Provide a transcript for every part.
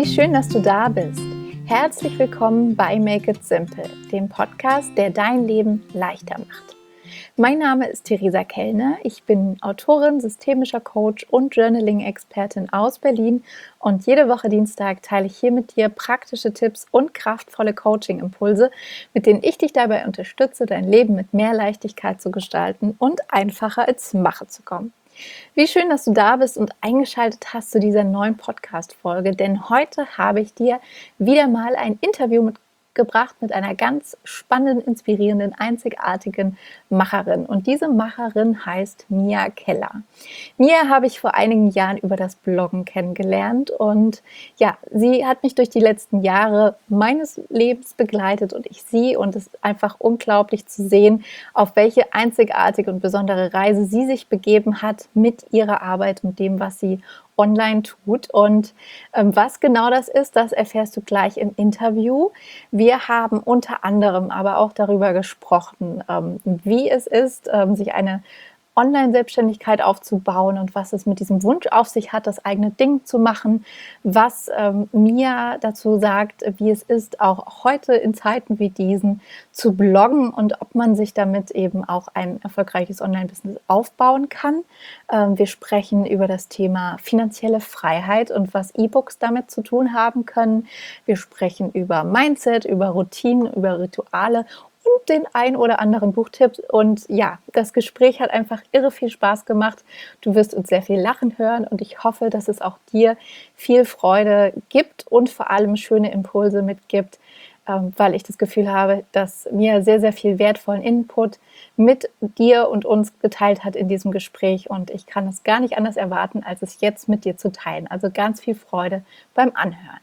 schön, dass du da bist. Herzlich willkommen bei Make It Simple, dem Podcast, der dein Leben leichter macht. Mein Name ist Theresa Kellner, ich bin Autorin, systemischer Coach und Journaling-Expertin aus Berlin und jede Woche Dienstag teile ich hier mit dir praktische Tipps und kraftvolle Coaching-Impulse, mit denen ich dich dabei unterstütze, dein Leben mit mehr Leichtigkeit zu gestalten und einfacher ins Machen zu kommen. Wie schön, dass du da bist und eingeschaltet hast zu dieser neuen Podcast-Folge, denn heute habe ich dir wieder mal ein Interview mitgebracht mit einer ganz spannenden, inspirierenden, einzigartigen Macherin. Und diese Macherin heißt Mia Keller. Mia habe ich vor einigen Jahren über das Bloggen kennengelernt und ja, sie hat mich durch die letzten Jahre meines Lebens begleitet und ich sie, und es ist einfach unglaublich zu sehen, auf welche einzigartige und besondere Reise sie sich begeben hat mit ihrer Arbeit und dem, was sie online tut. Und was genau das ist, das erfährst du gleich im Interview. Wir haben unter anderem aber auch darüber gesprochen, wie es ist, sich eine Online-Selbstständigkeit aufzubauen und was es mit diesem Wunsch auf sich hat, das eigene Ding zu machen, was Mia dazu sagt, wie es ist, auch heute in Zeiten wie diesen zu bloggen und ob man sich damit eben auch ein erfolgreiches Online-Business aufbauen kann. Wir sprechen über das Thema finanzielle Freiheit und was E-Books damit zu tun haben können. Wir sprechen über Mindset, über Routinen, über Rituale und den ein oder anderen Buchtipp. Und ja, das Gespräch hat einfach irre viel Spaß gemacht. Du wirst uns sehr viel lachen hören und ich hoffe, dass es auch dir viel Freude gibt und vor allem schöne Impulse mitgibt, weil ich das Gefühl habe, dass mir sehr, sehr viel wertvollen Input mit dir und uns geteilt hat in diesem Gespräch und ich kann es gar nicht anders erwarten, als es jetzt mit dir zu teilen. Also ganz viel Freude beim Anhören.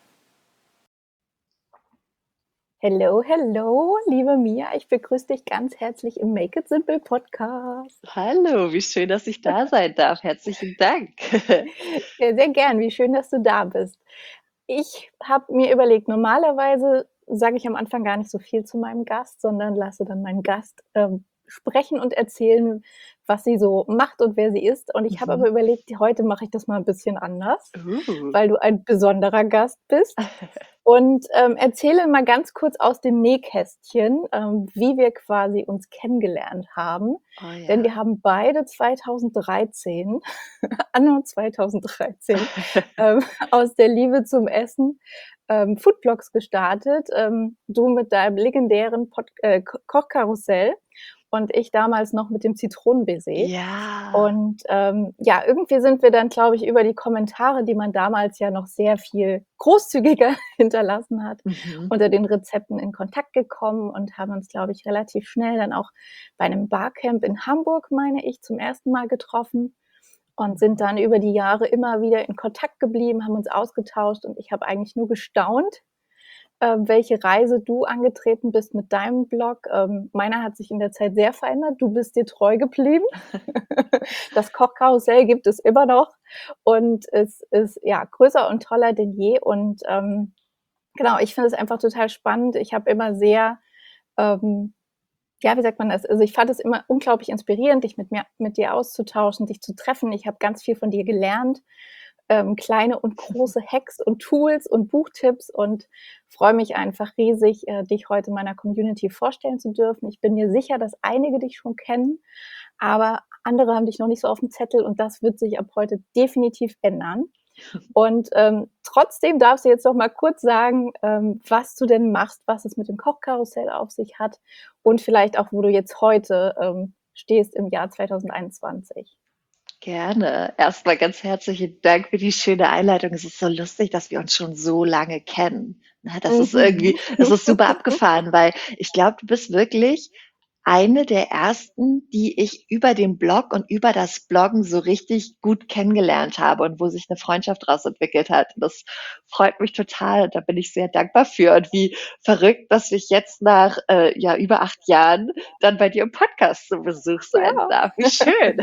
Hello, hello, liebe Mia, ich begrüße dich ganz herzlich im Make It Simple Podcast. Hallo, wie schön, dass ich da sein darf. Herzlichen Dank. Sehr, sehr gern, wie schön, dass du da bist. Ich habe mir überlegt, normalerweise sage ich am Anfang gar nicht so viel zu meinem Gast, sondern lasse dann meinen Gast sprechen und erzählen, was sie so macht und wer sie ist. Und ich habe aber überlegt, heute mache ich das mal ein bisschen anders, weil du ein besonderer Gast bist. Und erzähle mal ganz kurz aus dem Nähkästchen, wie wir quasi uns kennengelernt haben. Oh ja. Denn wir haben beide 2013, anno 2013, aus der Liebe zum Essen Foodblogs gestartet. Du mit deinem legendären Kochkarussell und ich damals noch mit dem Zitronenbaiser. Ja. Und ja, irgendwie sind wir dann, glaube ich, über die Kommentare, die man damals ja noch sehr viel großzügiger hinterlassen hat, unter den Rezepten in Kontakt gekommen und haben uns, glaube ich, relativ schnell dann auch bei einem Barcamp in Hamburg, meine ich, zum ersten Mal getroffen und sind dann über die Jahre immer wieder in Kontakt geblieben, haben uns ausgetauscht und ich habe eigentlich nur gestaunt, welche Reise du angetreten bist mit deinem Blog. Meiner hat sich in der Zeit sehr verändert. Du bist dir treu geblieben. Das Kochkarussell gibt es immer noch und es ist ja größer und toller denn je. Und genau, ich finde es einfach total spannend. Ich habe immer sehr, ja, wie sagt man das? Also ich fand es immer unglaublich inspirierend, dich mit dir auszutauschen, dich zu treffen. Ich habe ganz viel von dir gelernt. Kleine und große Hacks und Tools und Buchtipps und freue mich einfach riesig, dich heute meiner Community vorstellen zu dürfen. Ich bin mir sicher, dass einige dich schon kennen, aber andere haben dich noch nicht so auf dem Zettel und das wird sich ab heute definitiv ändern. Und trotzdem darfst du jetzt noch mal kurz sagen, was du denn machst, was es mit dem Kochkarussell auf sich hat und vielleicht auch, wo du jetzt heute stehst im Jahr 2021. Gerne. Erstmal ganz herzlichen Dank für die schöne Einleitung. Es ist so lustig, dass wir uns schon so lange kennen. Das ist irgendwie, das ist super abgefahren, weil ich glaube, du bist wirklich eine der ersten, die ich über den Blog und über das Bloggen so richtig gut kennengelernt habe und wo sich eine Freundschaft daraus entwickelt hat. Das freut mich total. Da bin ich sehr dankbar für. Und wie verrückt, dass ich jetzt nach ja über 8 Jahren dann bei dir im Podcast zu Besuch sein darf. Wie schön.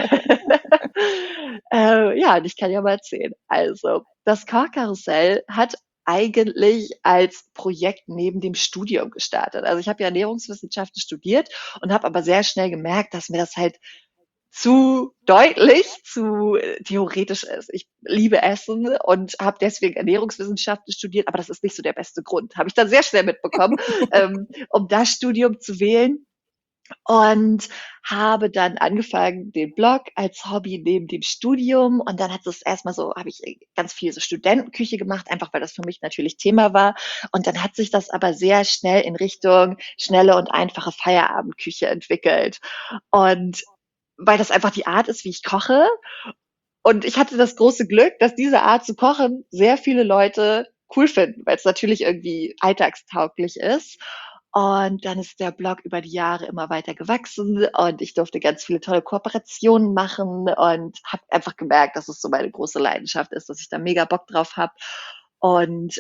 Ja, und ich kann ja mal erzählen. Also, das Kochkarussell hat eigentlich als Projekt neben dem Studium gestartet. Also ich habe ja Ernährungswissenschaften studiert und habe aber sehr schnell gemerkt, dass mir das halt zu deutlich, zu theoretisch ist. Ich liebe Essen und habe deswegen Ernährungswissenschaften studiert, aber das ist nicht so der beste Grund. Habe ich dann sehr schnell mitbekommen, um das Studium zu wählen. Und habe dann angefangen, den Blog als Hobby neben dem Studium. Und dann hat es erstmal so, habe ich ganz viel so Studentenküche gemacht, einfach weil das für mich natürlich Thema war. Und dann hat sich das aber sehr schnell in Richtung schnelle und einfache Feierabendküche entwickelt. Und weil das einfach die Art ist, wie ich koche. Und ich hatte das große Glück, dass diese Art zu kochen sehr viele Leute cool finden, weil es natürlich irgendwie alltagstauglich ist. Und dann ist der Blog über die Jahre immer weiter gewachsen und ich durfte ganz viele tolle Kooperationen machen und habe einfach gemerkt, dass es so meine große Leidenschaft ist, dass ich da mega Bock drauf habe. Und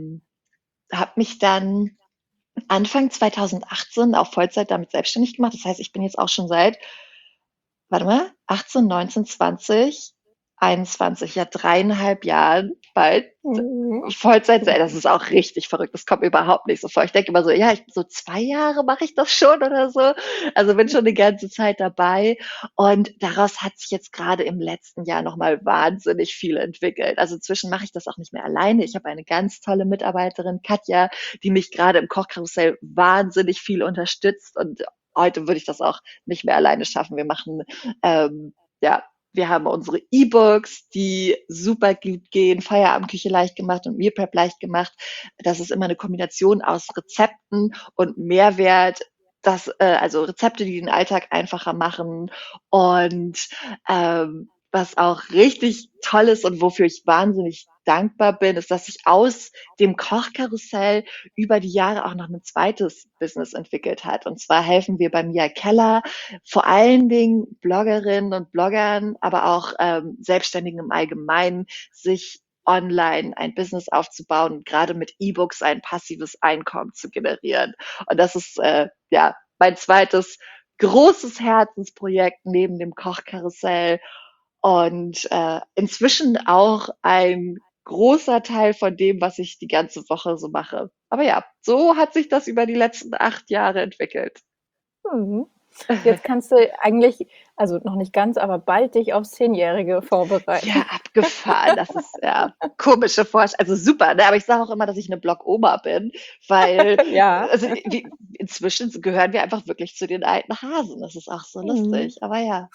habe mich dann Anfang 2018 auf Vollzeit damit selbstständig gemacht. Das heißt, ich bin jetzt auch schon seit, warte mal, 18, 19, 20, 21, ja 3,5 Jahren bald Mhm. Vollzeit. Das ist auch richtig verrückt. Das kommt mir überhaupt nicht so vor. Ich denke immer so, ja, so 2 Jahre mache ich das schon oder so. Also bin schon eine ganze Zeit dabei. Und daraus hat sich jetzt gerade im letzten Jahr nochmal wahnsinnig viel entwickelt. Also inzwischen mache ich das auch nicht mehr alleine. Ich habe eine ganz tolle Mitarbeiterin, Katja, die mich gerade im Kochkarussell wahnsinnig viel unterstützt. Und heute würde ich das auch nicht mehr alleine schaffen. Wir machen, ja, wir haben unsere E-Books, die super gut gehen, Feierabendküche leicht gemacht und Meal Prep leicht gemacht. Das ist immer eine Kombination aus Rezepten und Mehrwert. Also Rezepte, die den Alltag einfacher machen und was auch richtig toll ist und wofür ich wahnsinnig dankbar bin, ist, dass sich aus dem Kochkarussell über die Jahre auch noch ein zweites Business entwickelt hat. Und zwar helfen wir bei Mia Keller vor allen Dingen Bloggerinnen und Bloggern, aber auch Selbstständigen im Allgemeinen, sich online ein Business aufzubauen und gerade mit E-Books ein passives Einkommen zu generieren. Und das ist ja mein zweites großes Herzensprojekt neben dem Kochkarussell und inzwischen auch ein großer Teil von dem, was ich die ganze Woche so mache. Aber ja, so hat sich das über die letzten 8 Jahre entwickelt. Mhm. Jetzt kannst du eigentlich, also noch nicht ganz, aber bald dich aufs Zehnjährige Ja, vorbereiten. abgefahren. Das ist ja komische Vorstellung. Also super, ne? Aber ich sage auch immer, dass ich eine Blog-Oma bin, weil Ja. also inzwischen gehören wir einfach wirklich zu den alten Hasen. Das ist auch so Mhm. lustig. Aber ja.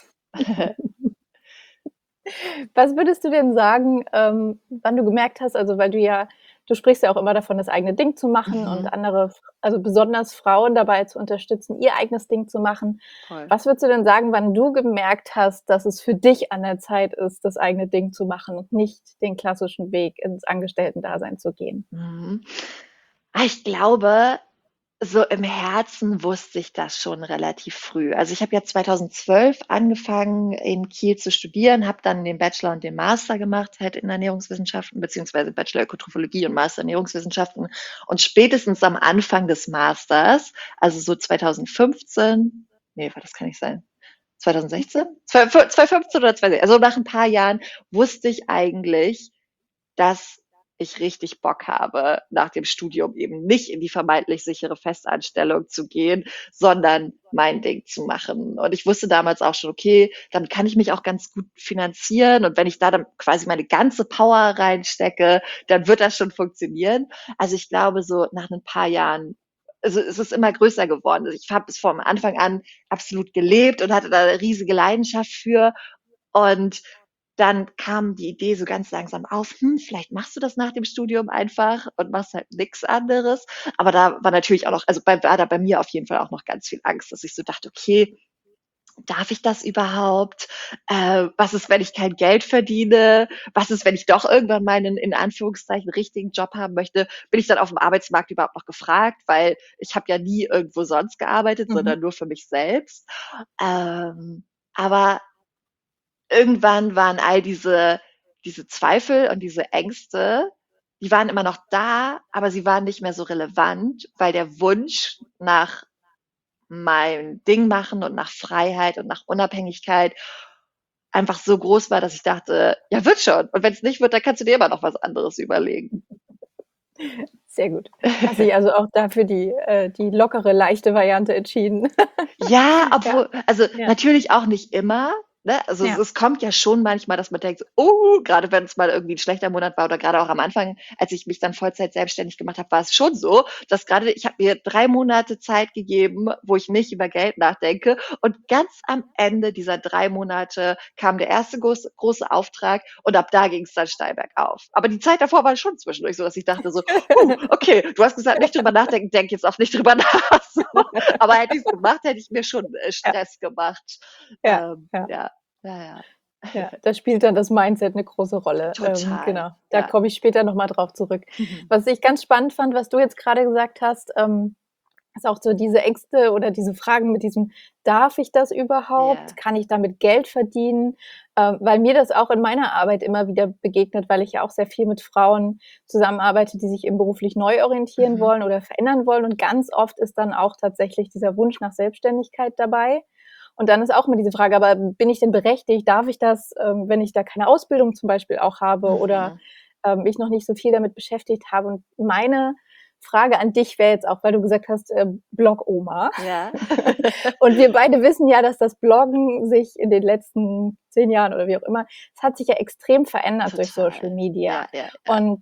Was würdest du denn sagen, wann du gemerkt hast, also weil du sprichst ja auch immer davon, das eigene Ding zu machen und Mhm, andere, also besonders Frauen dabei zu unterstützen, ihr eigenes Ding zu machen. voll. Was würdest du denn sagen, wann du gemerkt hast, dass es für dich an der Zeit ist, das eigene Ding zu machen und nicht den klassischen Weg ins Angestellten-Dasein zu gehen? Mhm. Ich glaube, so im Herzen wusste ich das schon relativ früh. Also ich habe ja 2012 angefangen in Kiel zu studieren, habe dann den Bachelor und den Master gemacht, halt in Ernährungswissenschaften, beziehungsweise Bachelor Ökotrophologie und Master Ernährungswissenschaften. Und spätestens am Anfang des Masters, also so 2015, nee, das kann nicht sein. 2016? 2015 oder 2016, also nach ein paar Jahren wusste ich eigentlich, dass ich richtig Bock habe, nach dem Studium eben nicht in die vermeintlich sichere Festanstellung zu gehen, sondern mein Ding zu machen. Und ich wusste damals auch schon, okay, damit kann ich mich auch ganz gut finanzieren. Und wenn ich da dann quasi meine ganze Power reinstecke, dann wird das schon funktionieren. Also ich glaube, so nach ein paar Jahren, also es ist immer größer geworden. Also ich habe es vom Anfang an absolut gelebt und hatte da eine riesige Leidenschaft für. Und dann kam die Idee so ganz langsam auf, vielleicht machst du das nach dem Studium einfach und machst halt nix anderes. Aber da war natürlich auch noch, also war da bei mir auf jeden Fall auch noch ganz viel Angst, dass ich so dachte, okay, darf ich das überhaupt? Was ist, wenn ich kein Geld verdiene? Was ist, wenn ich doch irgendwann meinen, in Anführungszeichen, richtigen Job haben möchte? Bin ich dann auf dem Arbeitsmarkt überhaupt noch gefragt? Weil ich habe ja nie irgendwo sonst gearbeitet, Mhm. sondern nur für mich selbst. Aber irgendwann waren all diese Zweifel und diese Ängste, die waren immer noch da, aber sie waren nicht mehr so relevant, weil der Wunsch nach mein Ding machen und nach Freiheit und nach Unabhängigkeit einfach so groß war, dass ich dachte, ja, wird schon. Und wenn es nicht wird, dann kannst du dir immer noch was anderes überlegen. Sehr gut. Hast dich also auch dafür die lockere, leichte Variante entschieden. Ja, Ja, obwohl, also ja, natürlich auch nicht immer, ne? Also es, ja. es kommt ja schon manchmal, dass man denkt, so, oh, gerade wenn es mal irgendwie ein schlechter Monat war oder gerade auch am Anfang, als ich mich dann Vollzeit selbstständig gemacht habe, war es schon so, dass gerade ich habe mir 3 Monate Zeit gegeben, wo ich nicht über Geld nachdenke. Und ganz am Ende dieser 3 Monate kam der erste große Auftrag und ab da ging es dann steil bergauf. Aber die Zeit davor war schon zwischendurch so, dass ich dachte so, okay, du hast gesagt, nicht drüber nachdenken, denk jetzt auch nicht drüber nach. So. Aber hätte ich es gemacht, hätte ich mir schon Ja, Stress gemacht. ja, ja, Ja, ja, ja. ja. Da spielt dann das Mindset eine große Rolle. Total, Genau, da ja. komme ich später noch mal drauf zurück. Mhm. Was ich ganz spannend fand, was du jetzt gerade gesagt hast, ist auch so diese Ängste oder diese Fragen mit diesem: „Darf ich das überhaupt? Ja. Kann ich damit Geld verdienen?“ Weil mir das auch in meiner Arbeit immer wieder begegnet, weil ich ja auch sehr viel mit Frauen zusammenarbeite, die sich eben beruflich neu orientieren Mhm. wollen oder verändern wollen. Und ganz oft ist dann auch tatsächlich dieser Wunsch nach Selbstständigkeit dabei. Und dann ist auch immer diese Frage: „Aber bin ich denn berechtigt? Darf ich das, wenn ich da keine Ausbildung zum Beispiel auch habe oder, Mhm. mich noch nicht so viel damit beschäftigt habe?“ Und meine Frage an dich wäre jetzt auch, weil du gesagt hast, Blog-Oma. Ja. Und wir beide wissen ja, dass das Bloggen sich in den letzten 10 Jahren oder wie auch immer, es hat sich ja extrem verändert durch Social Total. Media. Ja, ja, ja. Und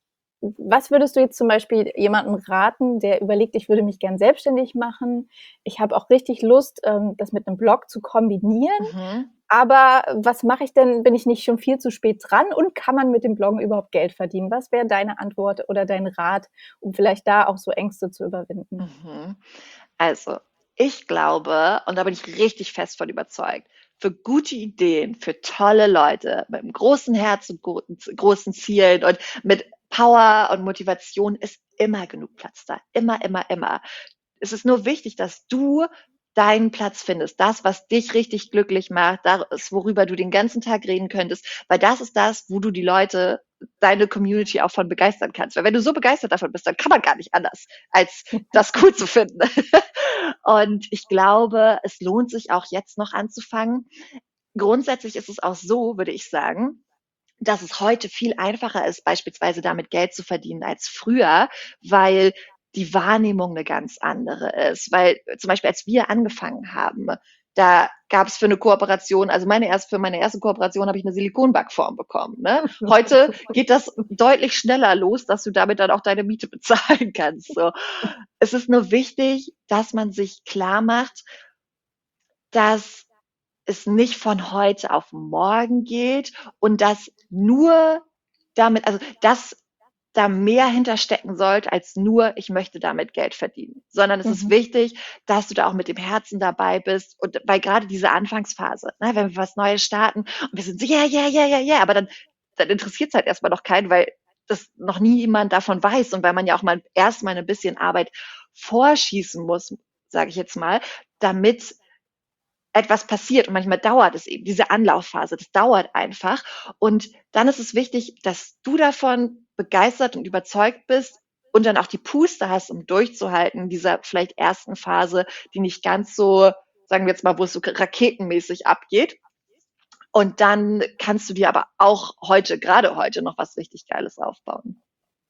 was würdest du jetzt zum Beispiel jemandem raten, der überlegt, ich würde mich gern selbstständig machen, ich habe auch richtig Lust, das mit einem Blog zu kombinieren, Mhm. aber was mache ich denn, bin ich nicht schon viel zu spät dran und kann man mit dem Bloggen überhaupt Geld verdienen? Was wäre deine Antwort oder dein Rat, um vielleicht da auch so Ängste zu überwinden? Mhm. Also, ich glaube, und da bin ich richtig fest von überzeugt, für gute Ideen, für tolle Leute mit einem großen Herz und großen Zielen und mit Power und Motivation ist immer genug Platz da. Immer, immer, immer. Es ist nur wichtig, dass du deinen Platz findest, das, was dich richtig glücklich macht, das, worüber du den ganzen Tag reden könntest, weil das ist das, wo du die Leute, deine Community auch von begeistern kannst. Weil wenn du so begeistert davon bist, dann kann man gar nicht anders, als das cool zu finden. Und ich glaube, es lohnt sich auch jetzt noch anzufangen. Grundsätzlich ist es auch so, würde ich sagen, dass es heute viel einfacher ist, beispielsweise damit Geld zu verdienen als früher, weil die Wahrnehmung eine ganz andere ist. Weil zum Beispiel, als wir angefangen haben, da gab es für eine Kooperation, also für meine erste Kooperation habe ich eine Silikonbackform bekommen. Ne? Heute geht das deutlich schneller los, dass du damit dann auch deine Miete bezahlen kannst. So. Es ist nur wichtig, dass man sich klar macht, dass es nicht von heute auf morgen geht und dass nur damit, also dass da mehr hinterstecken sollte als nur, ich möchte damit Geld verdienen, sondern es ist Mhm. wichtig, dass du da auch mit dem Herzen dabei bist und weil gerade diese Anfangsphase, ne, wenn wir was Neues starten und wir sind so, ja, ja, ja, ja, ja, aber dann interessiert es halt erstmal noch keinen, weil das noch nie jemand davon weiß und weil man ja auch mal erstmal ein bisschen Arbeit vorschießen muss, sage ich jetzt mal, damit etwas passiert und manchmal dauert es eben, diese Anlaufphase, das dauert einfach. Und dann ist es wichtig, dass du davon begeistert und überzeugt bist und dann auch die Puste hast, um durchzuhalten in dieser vielleicht ersten Phase, die nicht ganz so, sagen wir jetzt mal, wo es so raketenmäßig abgeht. Und dann kannst du dir aber auch heute, gerade heute, noch was richtig Geiles aufbauen.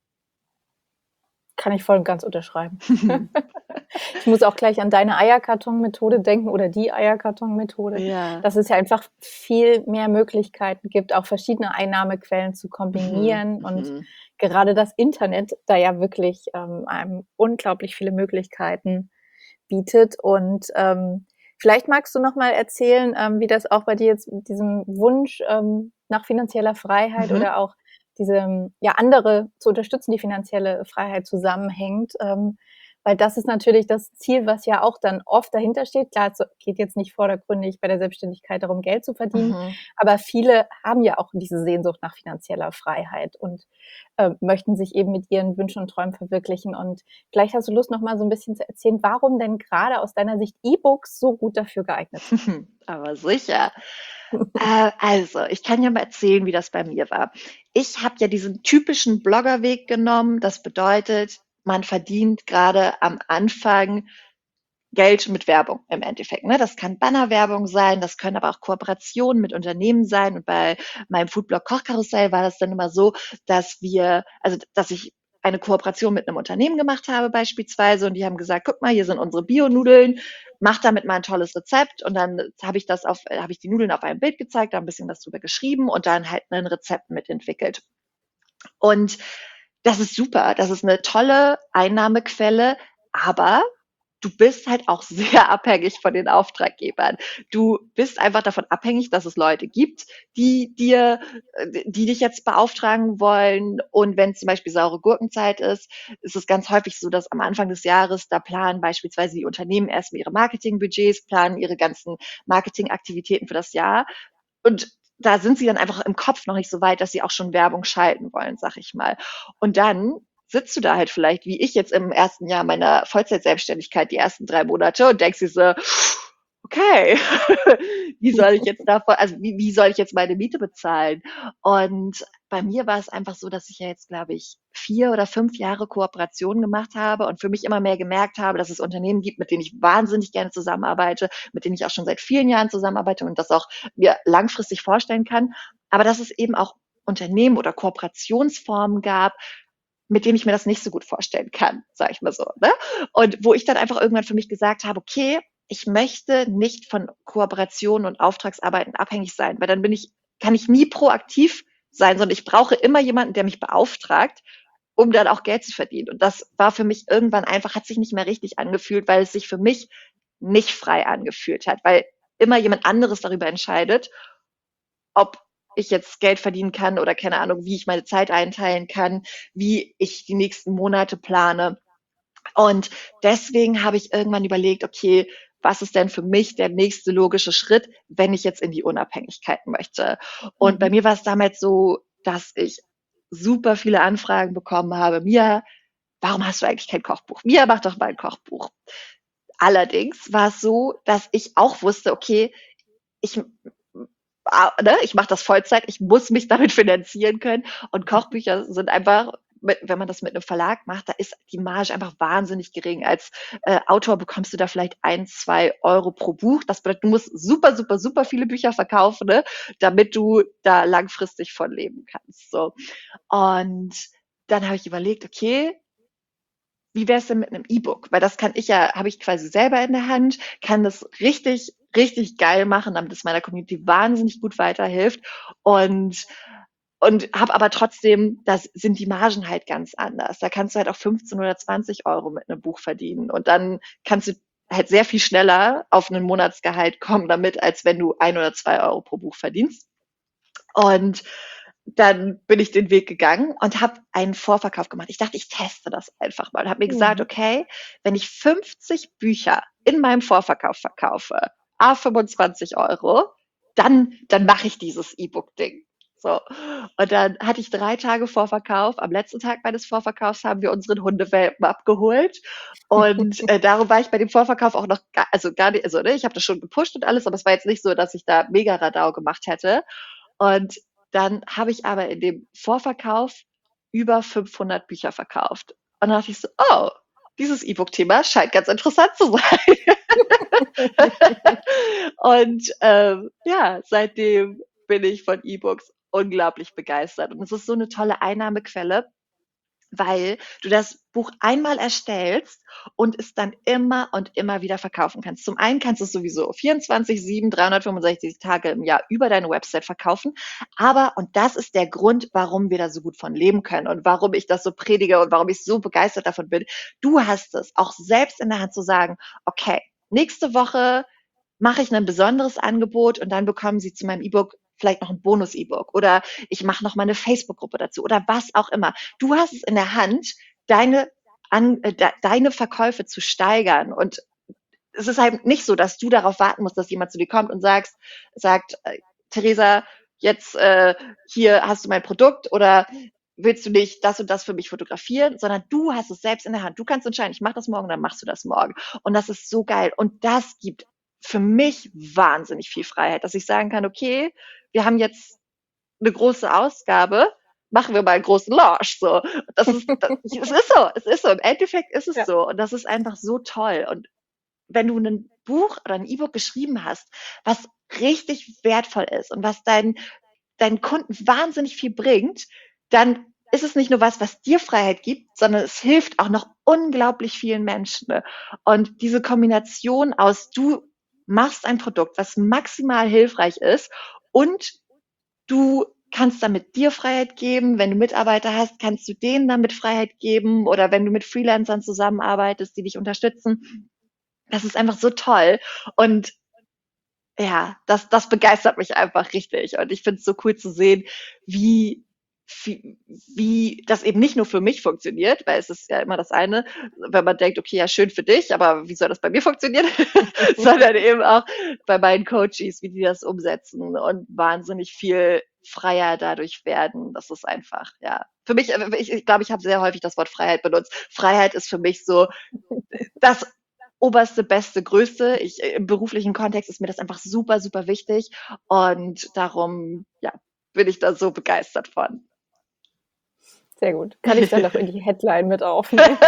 Kann ich voll und ganz unterschreiben. Ich muss auch gleich an deine Eierkarton-Methode denken oder die Eierkarton-Methode, Ja. dass es ja einfach viel mehr Möglichkeiten gibt, auch verschiedene Einnahmequellen zu Mhm. kombinieren und Mhm. gerade das Internet da ja wirklich einem unglaublich viele Möglichkeiten bietet. Und vielleicht magst du noch mal erzählen, wie das auch bei dir jetzt mit diesem Wunsch nach finanzieller Freiheit oder Mhm. auch diese, ja, andere zu unterstützen, die finanzielle Freiheit zusammenhängt. Weil das ist natürlich das Ziel, was ja auch dann oft dahinter steht. Klar, es geht jetzt nicht vordergründig bei der Selbstständigkeit darum, Geld zu verdienen, Mhm. aber viele haben ja auch diese Sehnsucht nach finanzieller Freiheit und möchten sich eben mit ihren Wünschen und Träumen verwirklichen. Und vielleicht hast du Lust, noch mal so ein bisschen zu erzählen, warum denn gerade aus deiner Sicht E-Books so gut dafür geeignet sind. Aber sicher. Also, ich kann ja mal erzählen, wie das bei mir war. Ich habe ja diesen typischen Bloggerweg genommen. Das bedeutet, man verdient gerade am Anfang Geld mit Werbung im Endeffekt. Ne? Das kann Bannerwerbung sein, das können aber auch Kooperationen mit Unternehmen sein. Und bei meinem Foodblog Kochkarussell war das dann immer so, dass dass ich eine Kooperation mit einem Unternehmen gemacht habe beispielsweise und die haben gesagt, guck mal, hier sind unsere Bio-Nudeln, mach damit mal ein tolles Rezept und dann habe ich die Nudeln auf einem Bild gezeigt, da ein bisschen was drüber geschrieben und dann halt ein Rezept mitentwickelt. Und das ist super, das ist eine tolle Einnahmequelle, aber du bist halt auch sehr abhängig von den Auftraggebern. Du bist einfach davon abhängig, dass es Leute gibt, die dich jetzt beauftragen wollen. Und wenn zum Beispiel saure Gurkenzeit ist, ist es ganz häufig so, dass am Anfang des Jahres, da planen beispielsweise die Unternehmen erstmal ihre Marketingbudgets, planen ihre ganzen Marketingaktivitäten für das Jahr. Und da sind sie dann einfach im Kopf noch nicht so weit, dass sie auch schon Werbung schalten wollen, sag ich mal. Und dann sitzt du da halt vielleicht, wie ich jetzt im ersten Jahr meiner Vollzeitselbstständigkeit, die ersten 3 Monate und denkst dir so, okay, wie soll ich jetzt davon, also wie soll ich jetzt meine Miete bezahlen? Und bei mir war es einfach so, dass ich ja jetzt, glaube ich, 4 oder 5 Jahre Kooperation gemacht habe und für mich immer mehr gemerkt habe, dass es Unternehmen gibt, mit denen ich wahnsinnig gerne zusammenarbeite, mit denen ich auch schon seit vielen Jahren zusammenarbeite und das auch mir langfristig vorstellen kann. Aber dass es eben auch Unternehmen oder Kooperationsformen gab, mit denen ich mir das nicht so gut vorstellen kann, sage ich mal so. Ne? Und wo ich dann einfach irgendwann für mich gesagt habe, okay, ich möchte nicht von Kooperationen und Auftragsarbeiten abhängig sein, weil dann kann ich nie proaktiv sein, sondern ich brauche immer jemanden, der mich beauftragt, um dann auch Geld zu verdienen. Und das war für mich irgendwann einfach, hat sich nicht mehr richtig angefühlt, weil es sich für mich nicht frei angefühlt hat, weil immer jemand anderes darüber entscheidet, ob ich jetzt Geld verdienen kann oder keine Ahnung, wie ich meine Zeit einteilen kann, wie ich die nächsten Monate plane. Und deswegen habe ich irgendwann überlegt, okay, was ist denn für mich der nächste logische Schritt, wenn ich jetzt in die Unabhängigkeit möchte? Und bei mir war es damals so, dass ich super viele Anfragen bekommen habe. Mia, warum hast du eigentlich kein Kochbuch? Mia, mach doch mal ein Kochbuch. Allerdings war es so, dass ich auch wusste, okay, ich ich mache das Vollzeit, ich muss mich damit finanzieren können. Und Kochbücher sind einfach, wenn man das mit einem Verlag macht, da ist die Marge einfach wahnsinnig gering. Als Autor bekommst du da vielleicht 1, 2 Euro pro Buch. Das bedeutet, du musst super, super, super viele Bücher verkaufen, ne, damit du da langfristig von leben kannst. So. Und dann habe ich überlegt, okay, wie wäre es denn mit einem E-Book? Weil das habe ich quasi selber in der Hand, kann das richtig, richtig geil machen, damit es meiner Community wahnsinnig gut weiterhilft und habe aber trotzdem, das sind die Margen halt ganz anders. Da kannst du halt auch 15 oder 20 Euro mit einem Buch verdienen und dann kannst du halt sehr viel schneller auf einen Monatsgehalt kommen damit, als wenn du 1 oder 2 Euro pro Buch verdienst. Und dann bin ich den Weg gegangen und habe einen Vorverkauf gemacht. Ich dachte, ich teste das einfach mal und habe mir gesagt, okay, wenn ich 50 Bücher in meinem Vorverkauf verkaufe, à 25 Euro, dann mache ich dieses E-Book-Ding. So. Und dann hatte ich 3 Tage Vorverkauf. Am letzten Tag meines Vorverkaufs haben wir unseren Hundewelpen abgeholt. Und darum war ich bei dem Vorverkauf auch noch gar nicht, also ne, ich habe das schon gepusht und alles, aber es war jetzt nicht so, dass ich da mega Radau gemacht hätte. Und dann habe ich aber in dem Vorverkauf über 500 Bücher verkauft. Und dann dachte ich so, oh, dieses E-Book-Thema scheint ganz interessant zu sein. Und ja, seitdem bin ich von E-Books unglaublich begeistert. Und es ist so eine tolle Einnahmequelle, weil du das Buch einmal erstellst und es dann immer und immer wieder verkaufen kannst. Zum einen kannst du es sowieso 24/7, 365 Tage im Jahr über deine Website verkaufen. Aber, und das ist der Grund, warum wir da so gut von leben können und warum ich das so predige und warum ich so begeistert davon bin, du hast es auch selbst in der Hand zu sagen, okay, nächste Woche mache ich ein besonderes Angebot und dann bekommen sie zu meinem E-Book vielleicht noch ein Bonus-E-Book oder ich mache noch mal eine Facebook-Gruppe dazu oder was auch immer. Du hast es in der Hand, deine Verkäufe zu steigern und es ist halt nicht so, dass du darauf warten musst, dass jemand zu dir kommt und sagt, Theresa, jetzt hier hast du mein Produkt oder willst du nicht das und das für mich fotografieren, sondern du hast es selbst in der Hand. Du kannst entscheiden, ich mache das morgen, dann machst du das morgen. Und das ist so geil. Und das gibt für mich wahnsinnig viel Freiheit, dass ich sagen kann, okay, wir haben jetzt eine große Ausgabe, machen wir mal einen großen Launch. So, es ist so. Im Endeffekt ist es so. Und das ist einfach so toll. Und wenn du ein Buch oder ein E-Book geschrieben hast, was richtig wertvoll ist und was deinen Kunden wahnsinnig viel bringt, dann ist es nicht nur was dir Freiheit gibt, sondern es hilft auch noch unglaublich vielen Menschen. Ne? Und diese Kombination aus, du machst ein Produkt, was maximal hilfreich ist und du kannst damit dir Freiheit geben. Wenn du Mitarbeiter hast, kannst du denen damit Freiheit geben oder wenn du mit Freelancern zusammenarbeitest, die dich unterstützen. Das ist einfach so toll. Und ja, das begeistert mich einfach richtig. Und ich finde es so cool zu sehen, wie, wie das eben nicht nur für mich funktioniert, weil es ist ja immer das eine, wenn man denkt, okay, ja, schön für dich, aber wie soll das bei mir funktionieren? Sondern eben auch bei meinen Coaches, wie die das umsetzen und wahnsinnig viel freier dadurch werden. Das ist einfach, ja. Für mich, ich glaube, ich habe sehr häufig das Wort Freiheit benutzt. Freiheit ist für mich so das oberste, beste, größte. Im beruflichen Kontext ist mir das einfach super, super wichtig. Und darum, ja, bin ich da so begeistert von. Sehr gut. Kann ich dann noch in die Headline mit aufnehmen?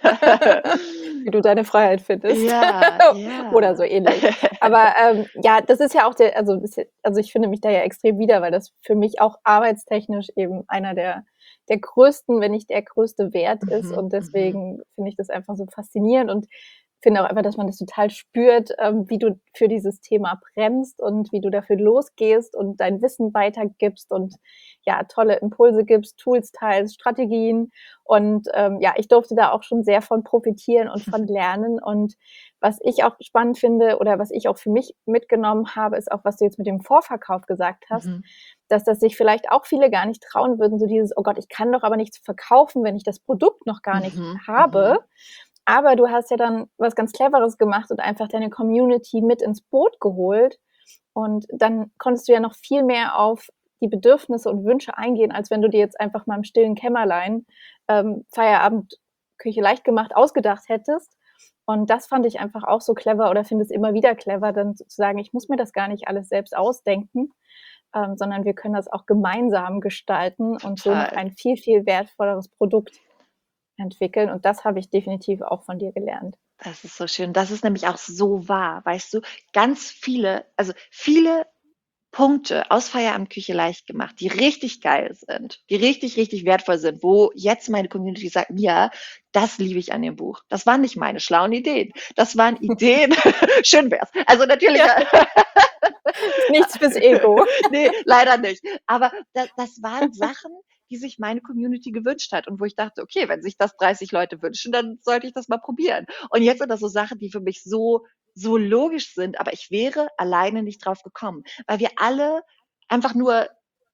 Wie du deine Freiheit findest. Ja, ja. Oder so ähnlich. Aber ja, das ist ja auch also ich finde mich da ja extrem wieder, weil das für mich auch arbeitstechnisch eben einer der größten, wenn nicht der größte Wert ist. Und deswegen finde ich das einfach so faszinierend und finde auch einfach, dass man das total spürt, wie du für dieses Thema brennst und wie du dafür losgehst und dein Wissen weitergibst und ja, tolle Impulse gibst, Tools teilst, Strategien. Und ja, ich durfte da auch schon sehr von profitieren und von lernen. Und was ich auch spannend finde oder was ich auch für mich mitgenommen habe, ist auch, was du jetzt mit dem Vorverkauf gesagt hast, dass das sich vielleicht auch viele gar nicht trauen würden, so dieses, oh Gott, ich kann doch aber nichts verkaufen, wenn ich das Produkt noch gar nicht habe. Aber du hast ja dann was ganz Cleveres gemacht und einfach deine Community mit ins Boot geholt. Und dann konntest du ja noch viel mehr auf die Bedürfnisse und Wünsche eingehen, als wenn du dir jetzt einfach mal im stillen Kämmerlein Feierabend Küche leicht gemacht ausgedacht hättest. Und das fand ich einfach auch so clever oder finde es immer wieder clever, dann zu sagen, ich muss mir das gar nicht alles selbst ausdenken, sondern wir können das auch gemeinsam gestalten und so noch ein viel, viel wertvolleres Produkt entwickeln. Und das habe ich definitiv auch von dir gelernt. Das ist so schön. Das ist nämlich auch so wahr, weißt du? Ganz viele, also viele Punkte aus Feierabendküche leicht gemacht, die richtig geil sind, die richtig, richtig wertvoll sind, wo jetzt meine Community sagt, ja, das liebe ich an dem Buch. Das waren nicht meine schlauen Ideen. Das waren Ideen. Schön wär's. Also natürlich. Ja. Nichts fürs Ego. Nee, leider nicht. Aber das waren Sachen, die sich meine Community gewünscht hat und wo ich dachte, okay, wenn sich das 30 Leute wünschen, dann sollte ich das mal probieren. Und jetzt sind das so Sachen, die für mich so logisch sind, aber ich wäre alleine nicht drauf gekommen, weil wir alle einfach nur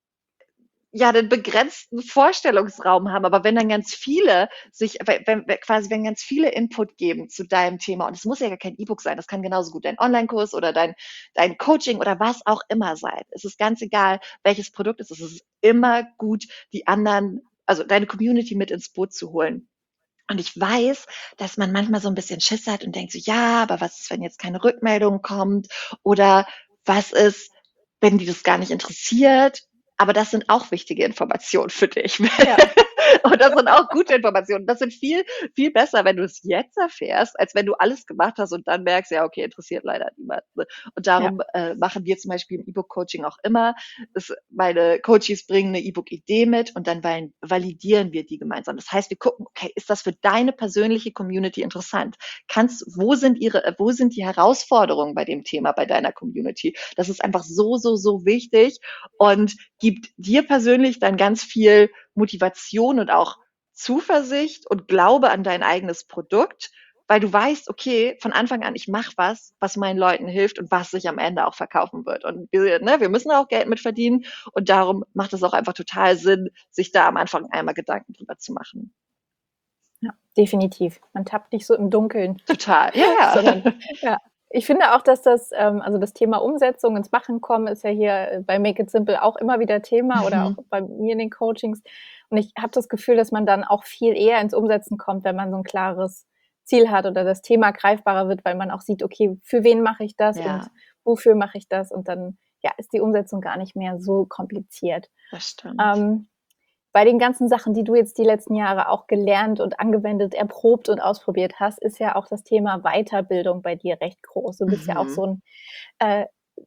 ja den begrenzten Vorstellungsraum haben, aber wenn dann ganz viele wenn ganz viele Input geben zu deinem Thema und es muss ja gar kein E-Book sein, das kann genauso gut dein Online-Kurs oder dein Coaching oder was auch immer sein. Es ist ganz egal, welches Produkt es ist. Es ist immer gut, die anderen, also deine Community mit ins Boot zu holen. Und ich weiß, dass man manchmal so ein bisschen Schiss hat und denkt so, ja, aber was ist, wenn jetzt keine Rückmeldung kommt? Oder was ist, wenn die das gar nicht interessiert? Aber das sind auch wichtige Informationen für dich. Ja. Und das sind auch gute Informationen. Das sind viel, viel besser, wenn du es jetzt erfährst, als wenn du alles gemacht hast und dann merkst, ja, okay, interessiert leider niemand. Und darum machen wir zum Beispiel im E-Book-Coaching auch immer, meine Coaches bringen eine E-Book-Idee mit und dann validieren wir die gemeinsam. Das heißt, wir gucken, okay, ist das für deine persönliche Community interessant? Wo sind die Herausforderungen bei dem Thema, bei deiner Community? Das ist einfach so, so, so wichtig und gibt dir persönlich dann ganz viel Motivation und auch Zuversicht und Glaube an dein eigenes Produkt, weil du weißt, okay, von Anfang an, ich mache was meinen Leuten hilft und was sich am Ende auch verkaufen wird. Und wir müssen auch Geld mit verdienen und darum macht es auch einfach total Sinn, sich da am Anfang einmal Gedanken drüber zu machen. Ja, definitiv. Man tappt nicht so im Dunkeln. Total, ja. Sondern, ja. Ich finde auch, dass also das Thema Umsetzung ins Machen kommen ist ja hier bei Make It Simple auch immer wieder Thema oder auch bei mir in den Coachings. Und ich habe das Gefühl, dass man dann auch viel eher ins Umsetzen kommt, wenn man so ein klares Ziel hat oder das Thema greifbarer wird, weil man auch sieht, okay, für wen mache ich das und wofür mache ich das? Und dann ist die Umsetzung gar nicht mehr so kompliziert. Das stimmt. Bei den ganzen Sachen, die du jetzt die letzten Jahre auch gelernt und angewendet, erprobt und ausprobiert hast, ist ja auch das Thema Weiterbildung bei dir recht groß. Du bist ja auch so ein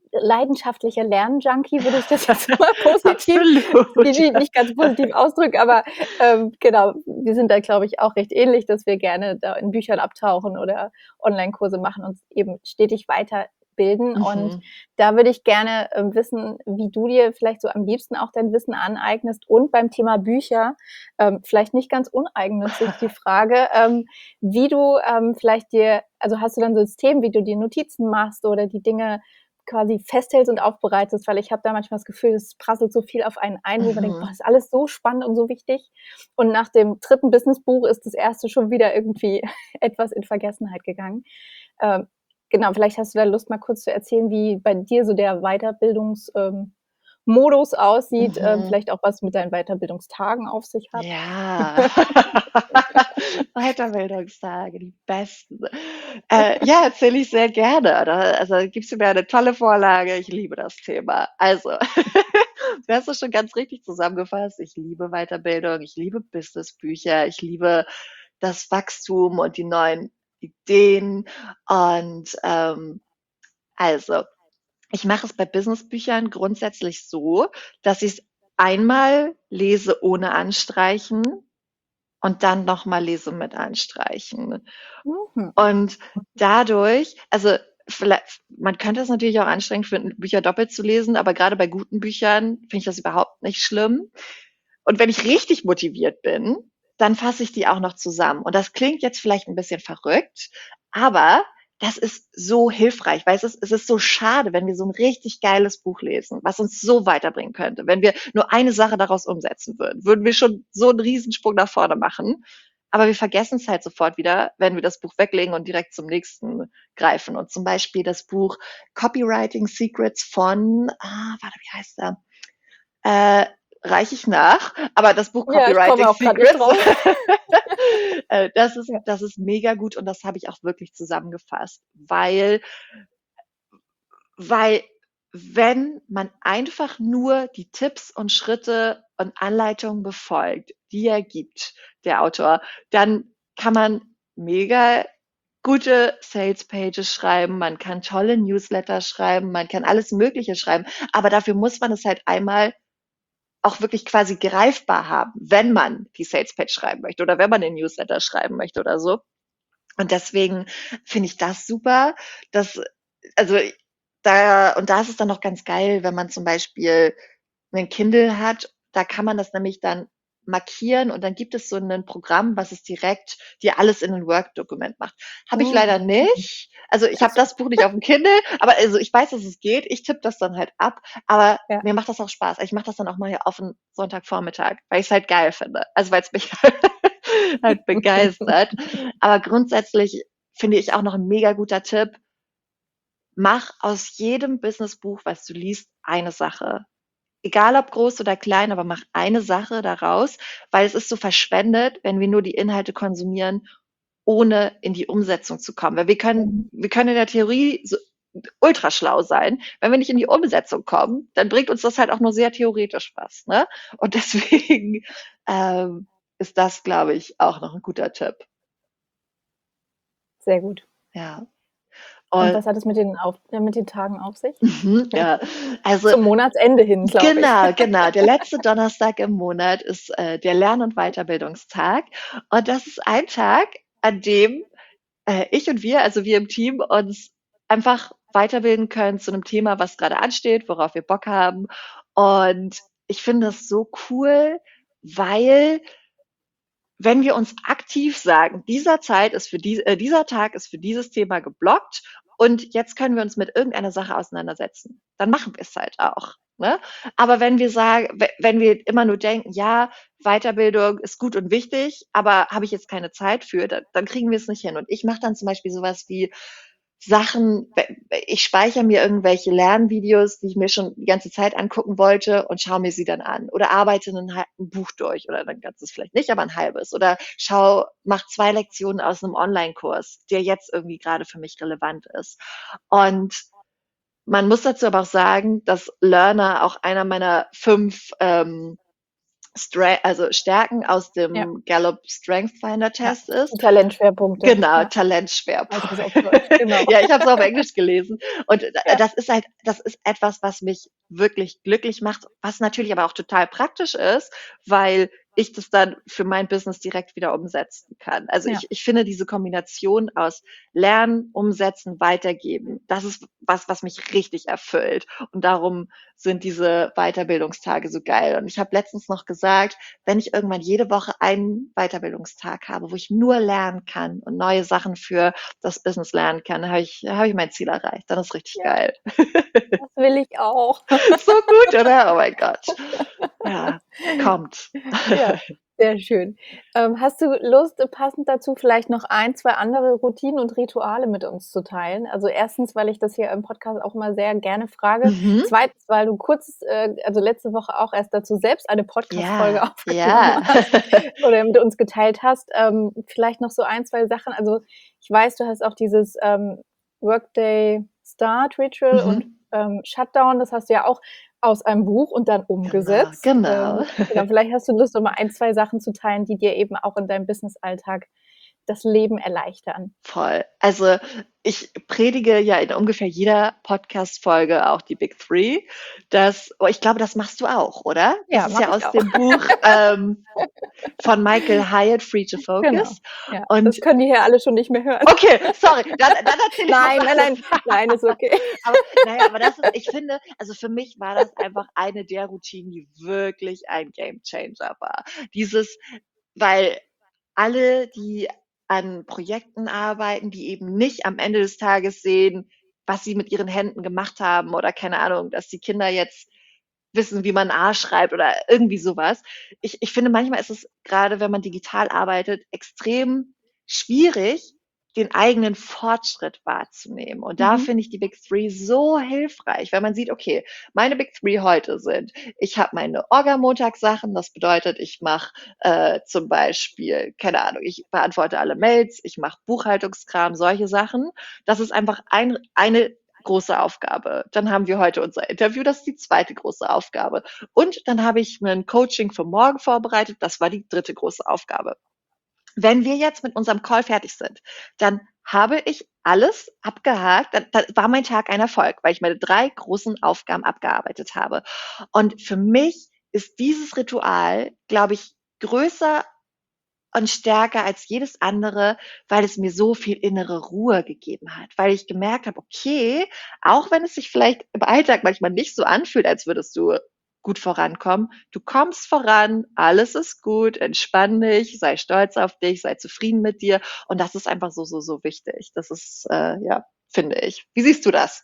leidenschaftlicher Lernjunkie, würde ich das jetzt mal positiv, Absolut. nicht ganz positiv ausdrücken, aber genau, wir sind da, glaube ich, auch recht ähnlich, dass wir gerne da in Büchern abtauchen oder Online-Kurse machen, uns eben stetig weiterbilden. Und Mhm. da würde ich gerne wissen, wie du dir vielleicht so am liebsten auch dein Wissen aneignest. Und beim Thema Bücher, vielleicht nicht ganz uneigennützig die Frage, wie du vielleicht dir, also hast du dann so ein System, wie du dir Notizen machst oder die Dinge quasi festhältst und aufbereitest, weil ich habe da manchmal das Gefühl, es prasselt so viel auf einen ein, wo man denkt, boah, Mhm. das ist alles so spannend und so wichtig. Und nach dem dritten Businessbuch ist das erste schon wieder irgendwie etwas in Vergessenheit gegangen. Ähm, genau, vielleicht hast du da Lust, mal kurz zu erzählen, wie bei dir so der Weiterbildungsmodus aussieht, Mhm. vielleicht auch was mit deinen Weiterbildungstagen auf sich hat. Ja. Weiterbildungstage, die besten. Ja, erzähle ich sehr gerne. Also gibst du mir eine tolle Vorlage. Ich liebe das Thema. Also, du hast es schon ganz richtig zusammengefasst. Ich liebe Weiterbildung, ich liebe Businessbücher, ich liebe das Wachstum und die neuen Ideen. Und also, ich mache es bei Businessbüchern grundsätzlich so, dass ich es einmal lese ohne Anstreichen und dann nochmal lese mit Anstreichen. Mhm. Und dadurch, also vielleicht, man könnte es natürlich auch anstrengend finden, Bücher doppelt zu lesen, aber gerade bei guten Büchern finde ich das überhaupt nicht schlimm. Und wenn ich richtig motiviert bin, dann fasse ich die auch noch zusammen. Und das klingt jetzt vielleicht ein bisschen verrückt, aber das ist so hilfreich, weil es ist so schade, wenn wir so ein richtig geiles Buch lesen, was uns so weiterbringen könnte. Wenn wir nur eine Sache daraus umsetzen würden, würden wir schon so einen Riesensprung nach vorne machen. Aber wir vergessen es halt sofort wieder, wenn wir das Buch weglegen und direkt zum nächsten greifen. Und zum Beispiel das Buch Copywriting Secrets von, warte, wie heißt er? Äh, reiche ich nach, aber das Buch Ja, ich Copywriting komme auch gerade nicht Secrets, drauf. das ist, Ja. das ist mega gut und das habe ich auch wirklich zusammengefasst, weil wenn man einfach nur die Tipps und Schritte und Anleitungen befolgt, die er gibt, der Autor, dann kann man mega gute Sales Pages schreiben, man kann tolle Newsletter schreiben, man kann alles Mögliche schreiben, aber dafür muss man es halt einmal auch wirklich quasi greifbar haben, wenn man die Sales Page schreiben möchte oder wenn man den Newsletter schreiben möchte oder so. Und deswegen finde ich das super, dass, also da ist es dann noch ganz geil, wenn man zum Beispiel einen Kindle hat, da kann man das nämlich dann markieren und dann gibt es so ein Programm, was es direkt dir alles in ein Word-Dokument macht. Habe ich leider nicht. Also ich habe das Buch nicht auf dem Kindle, aber also ich weiß, dass es geht. Ich tippe das dann halt ab, aber Ja. mir macht das auch Spaß. Ich mache das dann auch mal hier auf einen Sonntagvormittag, weil ich es halt geil finde. Also weil es mich halt begeistert. Aber grundsätzlich finde ich auch noch ein mega guter Tipp, mach aus jedem Businessbuch, was du liest, eine Sache. Egal ob groß oder klein, aber mach eine Sache daraus, weil es ist so verschwendet, wenn wir nur die Inhalte konsumieren, ohne in die Umsetzung zu kommen. Weil wir können in der Theorie so ultra schlau sein. Wenn wir nicht in die Umsetzung kommen, dann bringt uns das halt auch nur sehr theoretisch was. Ne? Und deswegen ist das, glaube ich, auch noch ein guter Tipp. Sehr gut. Ja. Und Und was hat es mit den Tagen auf sich? ja, also Zum Monatsende hin, glaube ich. genau, genau. Der letzte Donnerstag im Monat ist der Lern- und Weiterbildungstag. Und das ist ein Tag, an dem ich und wir, also wir im Team, uns einfach weiterbilden können zu einem Thema, was gerade ansteht, worauf wir Bock haben. Und ich finde das so cool, weil wenn wir uns aktiv sagen, dieser Tag ist für dieses Thema geblockt und jetzt können wir uns mit irgendeiner Sache auseinandersetzen, dann machen wir es halt auch. Ne? Aber wenn wir immer nur denken, ja, Weiterbildung ist gut und wichtig, aber habe ich jetzt keine Zeit für, dann kriegen wir es nicht hin. Und ich mache dann zum Beispiel sowas wie Sachen, ich speichere mir irgendwelche Lernvideos, die ich mir schon die ganze Zeit angucken wollte und schaue mir sie dann an. Oder arbeite ein Buch durch oder ein ganzes vielleicht nicht, aber ein halbes. Oder mach 2 Lektionen aus einem Online-Kurs, der jetzt irgendwie gerade für mich relevant ist. Und man muss dazu aber auch sagen, dass Learner auch einer meiner 5 also Stärken aus Ja, dem Gallup Strength Finder ja. Test Die ist. Talentschwerpunkte. Genau, Ja, heißt es Talentschwerpunkt. auf Deutsch, genau. Ja, ich habe es auf Englisch gelesen. Und Ja, das ist etwas, was mich wirklich glücklich macht, was natürlich aber auch total praktisch ist, weil ich das dann für mein Business direkt wieder umsetzen kann. Also ja. ich finde diese Kombination aus Lernen, Umsetzen, Weitergeben, das ist was mich richtig erfüllt. Und darum sind diese Weiterbildungstage so geil. Und ich habe letztens noch gesagt, wenn ich irgendwann jede Woche einen Weiterbildungstag habe, wo ich nur lernen kann und neue Sachen für das Business lernen kann, habe ich mein Ziel erreicht. Dann ist richtig Ja, geil. das will ich auch. So gut, oder? Oh mein Gott. Ja, kommt. Ja, sehr schön. Hast du Lust, passend dazu vielleicht noch ein, 2 andere Routinen und Rituale mit uns zu teilen? Also, erstens, weil ich das hier im Podcast auch immer sehr gerne frage. Mhm. Zweitens, weil du kurz also letzte Woche auch erst dazu selbst eine Podcast-Folge Ja, aufgenommen ja. hast oder mit uns geteilt hast. Vielleicht noch so ein, 2 Sachen. Also, ich weiß, du hast auch dieses, Workday Start Ritual und, Mhm. Shutdown, das hast du ja auch aus einem Buch und dann Genau, umgesetzt. genau. Genau, vielleicht hast du Lust, noch mal ein, 2 Sachen zu teilen, die dir eben auch in deinem Businessalltag das Leben erleichtern. Voll. Also, ich predige ja in ungefähr jeder Podcast-Folge auch die Big Three. Ich glaube, das machst du auch, oder? Das Ja, ist mache ja ich aus auch. dem Buch von Michael Hyatt, Free to Genau. Focus. Ja, Und das können die hier alle schon nicht mehr hören. okay, sorry, dann erzähle ich was Nein, nein, anderes. nein, nein, ist okay. Aber naja, aber das ist, ich finde, also für mich war das einfach eine der Routinen, die wirklich ein Game Changer war. Weil alle, die an Projekten arbeiten, die eben nicht am Ende des Tages sehen, was sie mit ihren Händen gemacht haben oder keine Ahnung, dass die Kinder jetzt wissen, wie man A schreibt oder irgendwie sowas. Ich finde, manchmal ist es gerade, wenn man digital arbeitet, extrem schwierig, den eigenen Fortschritt wahrzunehmen. Und da Mhm. finde ich die Big Three so hilfreich, weil man sieht, okay, meine Big Three heute sind, ich habe meine Orga-Montagssachen, das bedeutet, ich mache zum Beispiel, keine Ahnung, ich beantworte alle Mails, ich mache Buchhaltungskram, solche Sachen. Das ist einfach eine große Aufgabe. Dann haben wir heute unser Interview, das ist die zweite große Aufgabe. Und dann habe ich ein Coaching für morgen vorbereitet, das war die dritte große Aufgabe. Wenn wir jetzt mit unserem Call fertig sind, dann habe ich alles abgehakt, dann war mein Tag ein Erfolg, weil ich meine 3 großen Aufgaben abgearbeitet habe. Und für mich ist dieses Ritual, glaube ich, größer und stärker als jedes andere, weil es mir so viel innere Ruhe gegeben hat, weil ich gemerkt habe, okay, auch wenn es sich vielleicht im Alltag manchmal nicht so anfühlt, als würdest du gut vorankommen, du kommst voran, alles ist gut, entspann dich, sei stolz auf dich, sei zufrieden mit dir und das ist einfach so wichtig. Das ist, ja, finde ich. Wie siehst du das?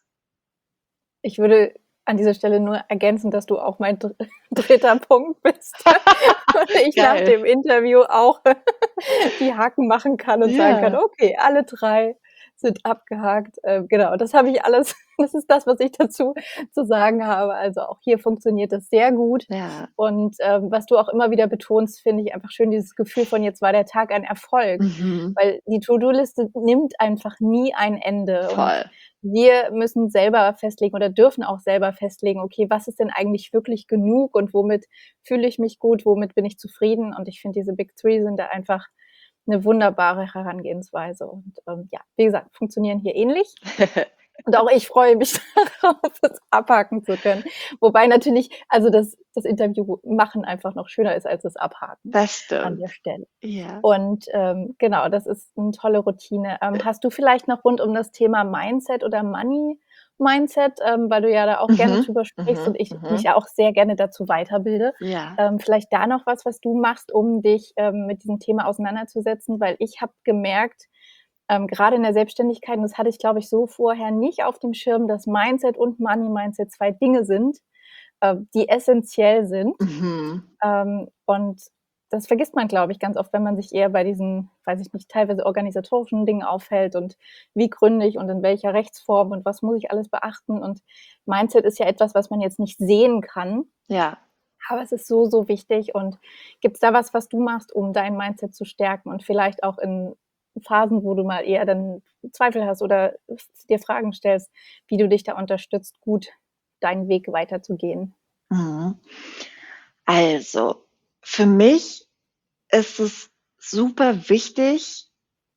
Ich würde an dieser Stelle nur ergänzen, dass du auch mein dritter Punkt bist und ich nach Geil. dem Interview auch die Haken machen kann und sagen kann: Ja, „Okay, alle 3 sind abgehakt.“ Genau, das habe ich alles das ist das, was ich dazu zu sagen habe. Also, auch hier funktioniert das sehr gut ja. und, was du auch immer wieder betonst, finde ich einfach schön, dieses Gefühl von: „Jetzt war der Tag ein Erfolg“, Mhm. weil die To-do-Liste nimmt einfach nie ein Ende und Voll. wir müssen selber festlegen oder dürfen auch selber festlegen: „Okay, was ist denn eigentlich wirklich genug und womit fühle ich mich gut, womit bin ich zufrieden?“ Und ich finde, diese Big 3 sind da einfach 'ne wunderbare Herangehensweise und, ja, wie gesagt, funktionieren hier ähnlich. Und auch ich freue mich darauf, es abhaken zu können. Wobei natürlich also das Interview machen einfach noch schöner ist als das Abhaken Das an der stimmt. Stelle. Ja. Und, genau, das ist 'ne tolle Routine. Hast du vielleicht noch rund um das Thema Mindset oder Money-Mindset, weil du ja da auch gerne Mhm, drüber sprichst und mhm, ich mich mhm. ja auch sehr gerne dazu weiterbilde, Ja. vielleicht da noch was du machst, um dich, mit diesem Thema auseinanderzusetzen? Weil ich habe gemerkt, grade in der Selbstständigkeit, und das hatte ich, glaube ich, so vorher nicht auf dem Schirm, dass Mindset und Money-Mindset 2 Dinge sind, die essenziell sind. Mhm. Und das vergisst man, glaube ich, ganz oft, wenn man sich eher bei diesen, weiß ich nicht, teilweise organisatorischen Dingen aufhält und wie gründe ich und in welcher Rechtsform und was muss ich alles beachten. Und Mindset ist ja etwas, was man jetzt nicht sehen kann, Ja. aber es ist so, so wichtig. Und gibt's da was du machst, um dein Mindset zu stärken und vielleicht auch in Phasen, wo du mal eher dann Zweifel hast oder dir Fragen stellst, wie du dich da unterstützt, gut deinen Weg weiterzugehen? Mhm. Also, für mich ist es super wichtig,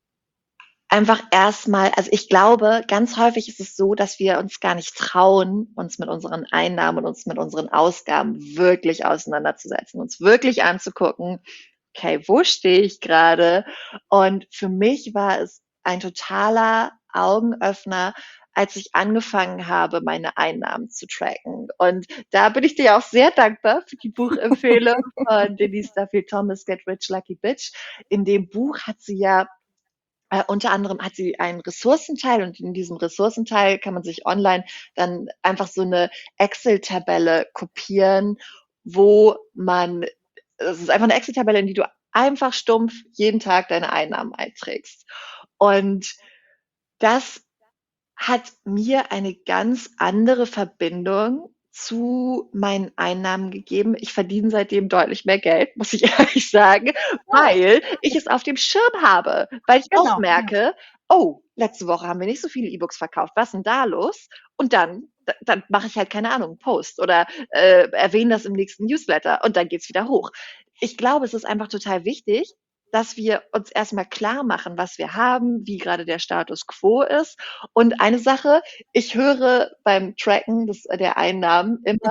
einfach erstmal, also ich glaube, ganz häufig ist es so, dass wir uns gar nicht trauen, uns mit unseren Einnahmen und uns mit unseren Ausgaben wirklich auseinanderzusetzen, uns wirklich anzugucken, okay, wo stehe ich gerade? Und für mich war es ein totaler Augenöffner, als ich angefangen habe, meine Einnahmen zu tracken. Und da bin ich dir auch sehr dankbar für die Buchempfehlung von Denise Duffield Thomas, Get Rich Lucky Bitch. In dem Buch hat sie ja unter anderem hat sie einen Ressourcenteil, und in diesem Ressourcenteil kann man sich online dann einfach so eine Excel-Tabelle kopieren, wo man, es ist einfach eine Excel-Tabelle, in die du einfach stumpf jeden Tag deine Einnahmen einträgst. Und das hat mir eine ganz andere Verbindung zu meinen Einnahmen gegeben. Ich verdiene seitdem deutlich mehr Geld, muss ich ehrlich sagen, Ja, weil ich es auf dem Schirm habe, weil ich auch genau. merke, oh, letzte Woche haben wir nicht so viele E-Books verkauft, was ist denn da los? Und dann mache ich halt, keine Ahnung, einen Post oder erwähne das im nächsten Newsletter und dann geht's wieder hoch. Ich glaube, es ist einfach total wichtig, dass wir uns erstmal klar machen, was wir haben, wie gerade der Status quo ist. Und eine Sache, ich höre beim Tracken der Einnahmen immer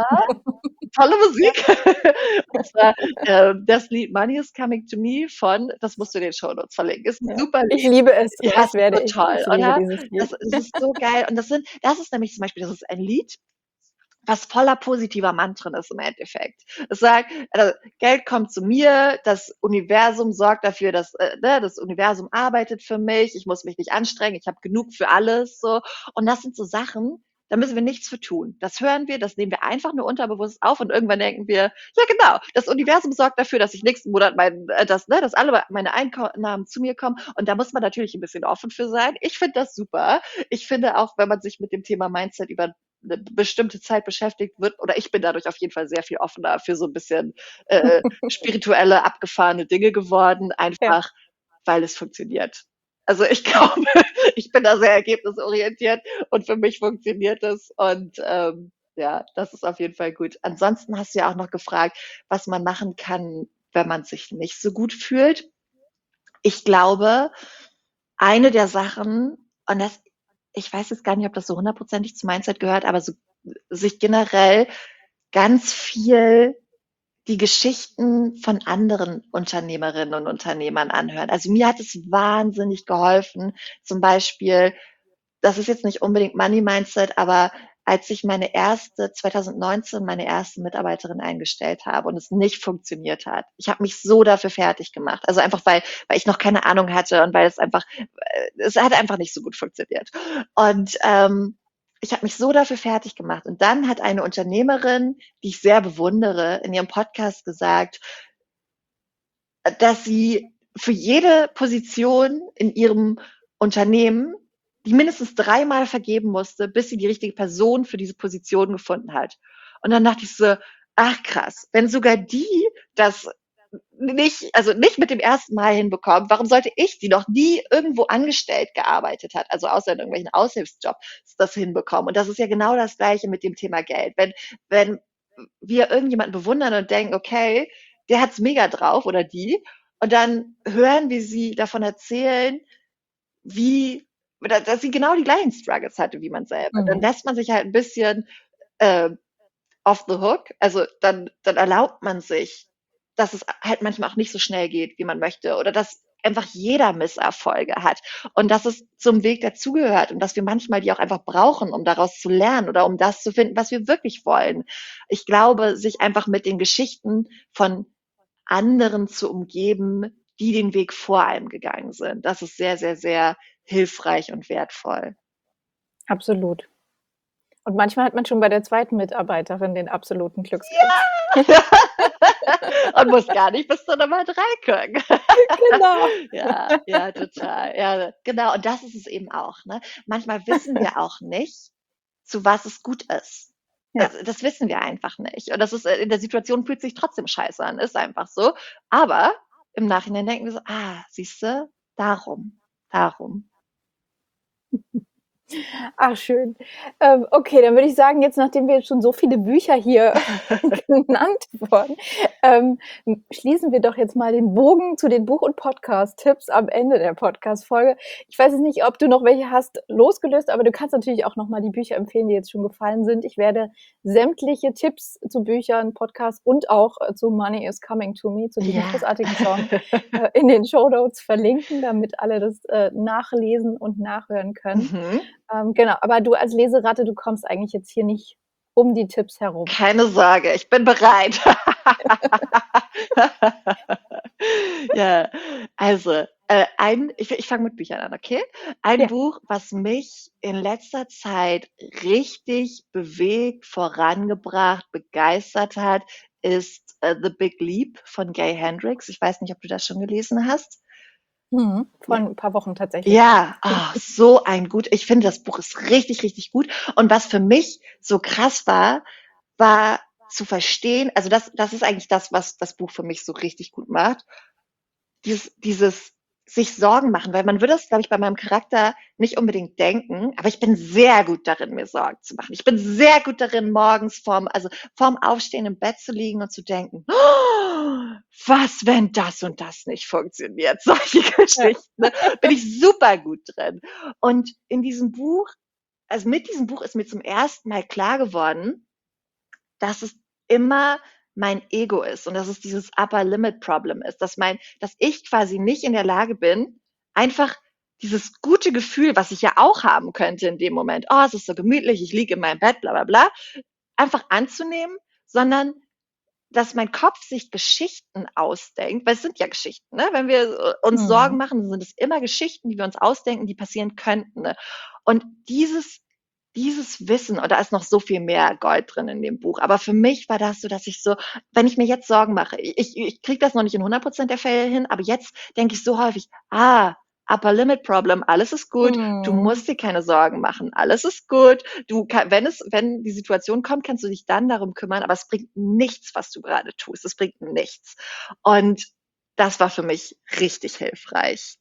tolle Ja. Musik. Und zwar das Lied Money is Coming to Me von, das musst du in den Shownotes verlinken, ist ein Ja. super Ich Lied. liebe es und Ja, das es ist werde so ich. toll, Ich liebe oder? dieses Lied. Das ist so geil. Und das ist nämlich zum Beispiel, das ist ein Lied, was voller positiver Mantren ist im Endeffekt. Es sagt, Geld kommt zu mir, das Universum sorgt dafür, dass das Universum arbeitet für mich, ich muss mich nicht anstrengen, ich habe genug für alles. So. Und das sind so Sachen, da müssen wir nichts für tun. Das hören wir, das nehmen wir einfach nur unterbewusst auf und irgendwann denken wir, ja genau, das Universum sorgt dafür, dass ich nächsten Monat dass alle meine Einnahmen zu mir kommen. Und da muss man natürlich ein bisschen offen für sein. Ich finde das super. Ich finde auch, wenn man sich mit dem Thema Mindset über eine bestimmte Zeit beschäftigt wird, oder ich bin dadurch auf jeden Fall sehr viel offener für so ein bisschen spirituelle, abgefahrene Dinge geworden, Ja, einfach weil es funktioniert. Also ich glaube, ich bin da sehr ergebnisorientiert und für mich funktioniert es und ja, das ist auf jeden Fall gut. Ansonsten hast du ja auch noch gefragt, was man machen kann, wenn man sich nicht so gut fühlt. Ich glaube, eine der Sachen, und das, ich weiß jetzt gar nicht, ob das so hundertprozentig zu Mindset gehört, aber so, sich generell ganz viel die Geschichten von anderen Unternehmerinnen und Unternehmern anhören. Also mir hat es wahnsinnig geholfen, zum Beispiel, das ist jetzt nicht unbedingt Money Mindset, aber als ich 2019 meine erste Mitarbeiterin eingestellt habe und es nicht funktioniert hat, ich habe mich so dafür fertig gemacht. Also einfach, weil ich noch keine Ahnung hatte und weil es hat einfach nicht so gut funktioniert. Und ich habe mich so dafür fertig gemacht. Und dann hat eine Unternehmerin, die ich sehr bewundere, in ihrem Podcast gesagt, dass sie für jede Position in ihrem Unternehmen die mindestens 3-mal vergeben musste, bis sie die richtige Person für diese Position gefunden hat. Und dann dachte ich so, ach krass, wenn sogar die das nicht mit dem ersten Mal hinbekommen, warum sollte ich, die noch nie irgendwo angestellt gearbeitet hat, also außer in irgendwelchen Aushilfsjobs, das hinbekommen? Und das ist ja genau das Gleiche mit dem Thema Geld. Wenn wir irgendjemanden bewundern und denken, okay, der hat's mega drauf oder die, und dann hören, wie sie davon erzählen, wie, dass sie genau die gleichen Struggles hatte wie man selber. Dann mhm. lässt man sich halt ein bisschen äh, off the hook. Also dann erlaubt man sich, dass es halt manchmal auch nicht so schnell geht, wie man möchte, oder dass einfach jeder Misserfolge hat und dass es zum Weg dazugehört und dass wir manchmal die auch einfach brauchen, um daraus zu lernen oder um das zu finden, was wir wirklich wollen. Ich glaube, sich einfach mit den Geschichten von anderen zu umgeben, die den Weg vor einem gegangen sind. Das ist sehr, sehr, sehr hilfreich und wertvoll. Absolut. Und manchmal hat man schon bei der zweiten Mitarbeiterin den absoluten Glückskeks. Und muss gar nicht bis zur Nummer 3 gucken. Genau. Ja, ja, total. Ja, genau. Und das ist es eben auch, ne? Manchmal wissen wir auch nicht, zu was es gut ist. Ja, Das wissen wir einfach nicht. Und das ist in der Situation fühlt sich trotzdem scheiße an, ist einfach so. Aber im Nachhinein denken wir so, siehste, darum. Ach, schön. Okay, dann würde ich sagen, jetzt, nachdem wir jetzt schon so viele Bücher hier genannt wurden, schließen wir doch jetzt mal den Bogen zu den Buch- und Podcast-Tipps am Ende der Podcast-Folge. Ich weiß jetzt nicht, ob du noch welche hast losgelöst, aber du kannst natürlich auch noch mal die Bücher empfehlen, die jetzt schon gefallen sind. Ich werde sämtliche Tipps zu Büchern, Podcasts und auch zu Money is Coming to Me, zu diesem Ja. großartigen Song, in den Shownotes verlinken, damit alle das nachlesen und nachhören können. Mhm. Genau, aber du als Leseratte, du kommst eigentlich jetzt hier nicht um die Tipps herum. Keine Sorge, ich bin bereit. Ja, also, ich fange mit Büchern an, okay? Ein Ja. Buch, was mich in letzter Zeit richtig bewegt, vorangebracht, begeistert hat, ist The Big Leap von Gay Hendricks. Ich weiß nicht, ob du das schon gelesen hast. Vor Ja. ein paar Wochen tatsächlich. Ja, so ein gut. Ich finde, das Buch ist richtig, richtig gut. Und was für mich so krass war zu verstehen, also das ist eigentlich das, was das Buch für mich so richtig gut macht. Dieses sich Sorgen machen, weil man würde es, glaube ich, bei meinem Charakter nicht unbedingt denken, aber ich bin sehr gut darin, mir Sorgen zu machen. Ich bin sehr gut darin, morgens vorm Aufstehen im Bett zu liegen und zu denken, oh, was, wenn das und das nicht funktioniert? Solche Ja. Geschichten, ne? Bin ich super gut drin. Und in diesem Buch, also mit diesem Buch ist mir zum ersten Mal klar geworden, dass es immer mein Ego ist und dass es dieses Upper Limit Problem ist, dass ich quasi nicht in der Lage bin, einfach dieses gute Gefühl, was ich ja auch haben könnte in dem Moment, oh, es ist so gemütlich, ich liege in meinem Bett, bla bla bla, einfach anzunehmen, sondern dass mein Kopf sich Geschichten ausdenkt, weil es sind ja Geschichten, ne? Wenn wir uns Sorgen Mhm. machen, sind es immer Geschichten, die wir uns ausdenken, die passieren könnten. Ne? Und dieses Wissen, und da ist noch so viel mehr Gold drin in dem Buch, aber für mich war das so, dass ich so, wenn ich mir jetzt Sorgen mache, ich kriege das noch nicht in 100% der Fälle hin, aber jetzt denke ich so häufig, Upper Limit Problem, alles ist gut, du Mhm. musst dir keine Sorgen machen, alles ist gut, wenn die Situation kommt, kannst du dich dann darum kümmern, aber es bringt nichts, was du gerade tust, es bringt nichts. Und das war für mich richtig hilfreich.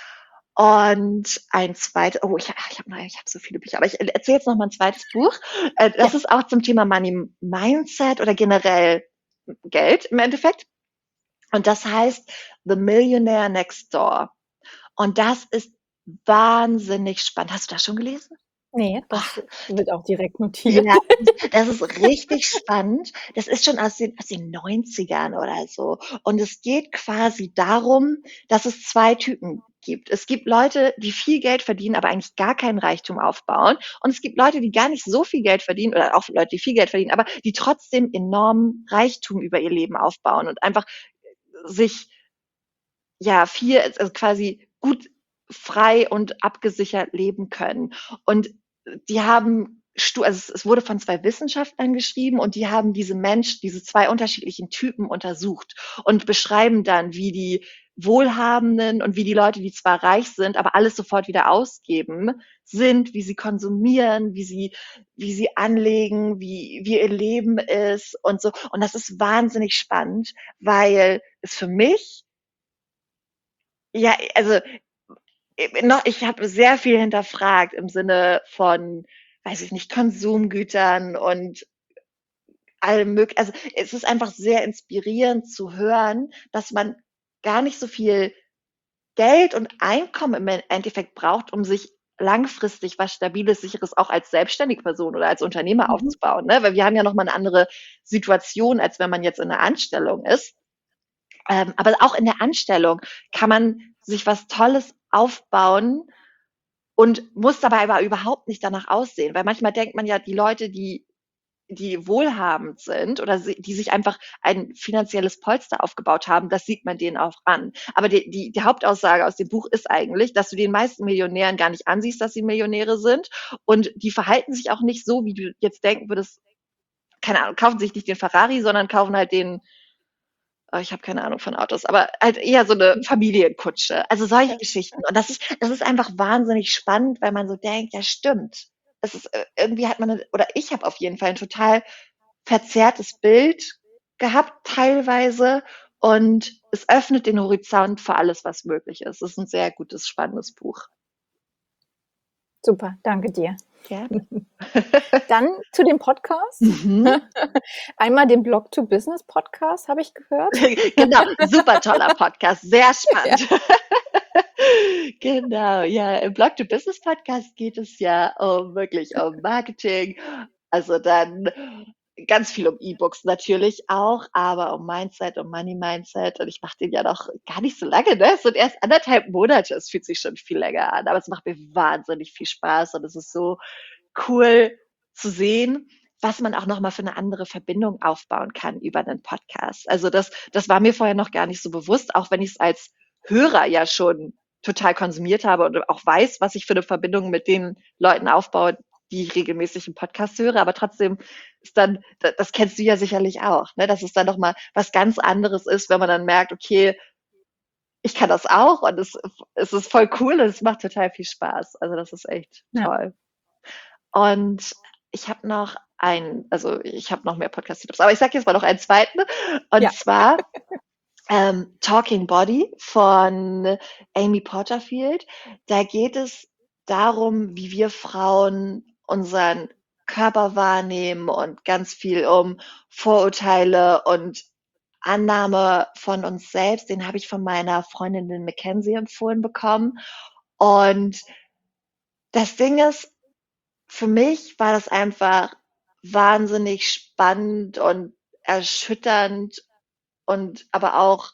Und ein zweites, oh, ich hab so viele Bücher, aber ich erzähle jetzt noch mal ein zweites Buch. Das Ja. ist auch zum Thema Money Mindset oder generell Geld im Endeffekt. Und das heißt The Millionaire Next Door. Und das ist wahnsinnig spannend. Hast du das schon gelesen? Ne, das wird auch direkt notiert. Ja, das ist richtig spannend. Das ist schon aus den 90ern oder so. Und es geht quasi darum, dass es 2 Typen gibt. Es gibt Leute, die viel Geld verdienen, aber eigentlich gar keinen Reichtum aufbauen. Und es gibt Leute, die gar nicht so viel Geld verdienen oder auch Leute, die viel Geld verdienen, aber die trotzdem enormen Reichtum über ihr Leben aufbauen und einfach sich ja viel, also quasi gut frei und abgesichert leben können. Und die haben also es wurde von 2 Wissenschaftlern geschrieben und die haben diese 2 unterschiedlichen Typen untersucht und beschreiben dann, wie die Wohlhabenden und wie die Leute, die zwar reich sind, aber alles sofort wieder ausgeben, sind, wie sie konsumieren, wie sie anlegen, wie ihr Leben ist und so. Und das ist wahnsinnig spannend, weil es für mich, ja, also ich habe sehr viel hinterfragt im Sinne von, weiß ich nicht, Konsumgütern und allem möglichen. Also es ist einfach sehr inspirierend zu hören, dass man gar nicht so viel Geld und Einkommen im Endeffekt braucht, um sich langfristig was Stabiles, Sicheres auch als selbstständige Person oder als Unternehmer Mhm. aufzubauen. Ne? Weil wir haben ja nochmal eine andere Situation, als wenn man jetzt in einer Anstellung ist. Aber auch in der Anstellung kann man sich was Tolles aufbauen und muss dabei aber überhaupt nicht danach aussehen. Weil manchmal denkt man ja, die Leute, die wohlhabend sind oder die sich einfach ein finanzielles Polster aufgebaut haben, das sieht man denen auch an. Aber die Hauptaussage aus dem Buch ist eigentlich, dass du den meisten Millionären gar nicht ansiehst, dass sie Millionäre sind. Und die verhalten sich auch nicht so, wie du jetzt denken würdest, keine Ahnung, kaufen sich nicht den Ferrari, sondern kaufen halt ich habe keine Ahnung von Autos, aber halt eher so eine Familienkutsche. Also solche Ja. Geschichten. Und das ist einfach wahnsinnig spannend, weil man so denkt, ja stimmt. Es ist, irgendwie hat man, oder ich habe auf jeden Fall ein total verzerrtes Bild gehabt teilweise und es öffnet den Horizont für alles, was möglich ist. Es ist ein sehr gutes, spannendes Buch. Super, danke dir. Gerne. Dann zu dem Podcast. Mhm. Einmal den Blog to Business Podcast habe ich gehört. Genau, super toller Podcast, sehr Ja. spannend. Genau, ja, im Blog to Business Podcast geht es ja wirklich um Marketing, also dann ganz viel um E-Books natürlich auch, aber um Mindset, um Money Mindset und ich mache den ja noch gar nicht so lange, ne? Es sind erst 1,5 Monate, es fühlt sich schon viel länger an, aber es macht mir wahnsinnig viel Spaß und es ist so cool zu sehen, was man auch noch mal für eine andere Verbindung aufbauen kann über einen Podcast. Also, das war mir vorher noch gar nicht so bewusst, auch wenn ich es als Hörer ja schon total konsumiert habe und auch weiß, was ich für eine Verbindung mit den Leuten aufbaue, die ich regelmäßig im Podcast höre. Aber trotzdem ist dann das kennst du ja sicherlich auch, ne, dass es dann noch mal was ganz anderes ist, wenn man dann merkt: „Okay, ich kann das auch und es ist voll cool und es macht total viel Spaß.“ Also, das ist echt Ja. toll. Und ich habe noch mehr Podcast-Tipps, aber ich sage jetzt mal noch einen zweiten. Und Ja. zwar Talking Body von Amy Porterfield. Da geht es darum, wie wir Frauen unseren Körper wahrnehmen und ganz viel um Vorurteile und Annahme von uns selbst. Den habe ich von meiner Freundin den Mackenzie empfohlen bekommen. Und das Ding ist, für mich war das einfach wahnsinnig spannend und erschütternd und aber auch,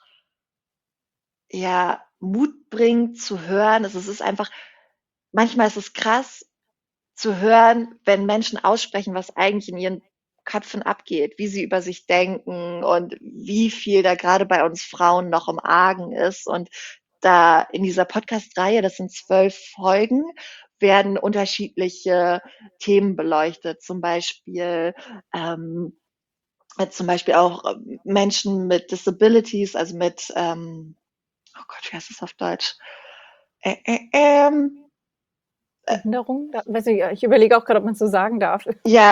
ja, mutbringend zu hören. Es ist einfach manchmal ist es krass zu hören, wenn Menschen aussprechen, was eigentlich in ihren Köpfen abgeht, wie sie über sich denken und wie viel da gerade bei uns Frauen noch im Argen ist. Und da in dieser Podcast-Reihe, das sind 12 Folgen, werden unterschiedliche Themen beleuchtet. Zum Beispiel auch Menschen mit Disabilities, also mit, oh Gott, wie heißt das auf Deutsch? Äh, äh, ähm, Behinderung? Weiß ich überlege auch gerade, ob man es so sagen darf.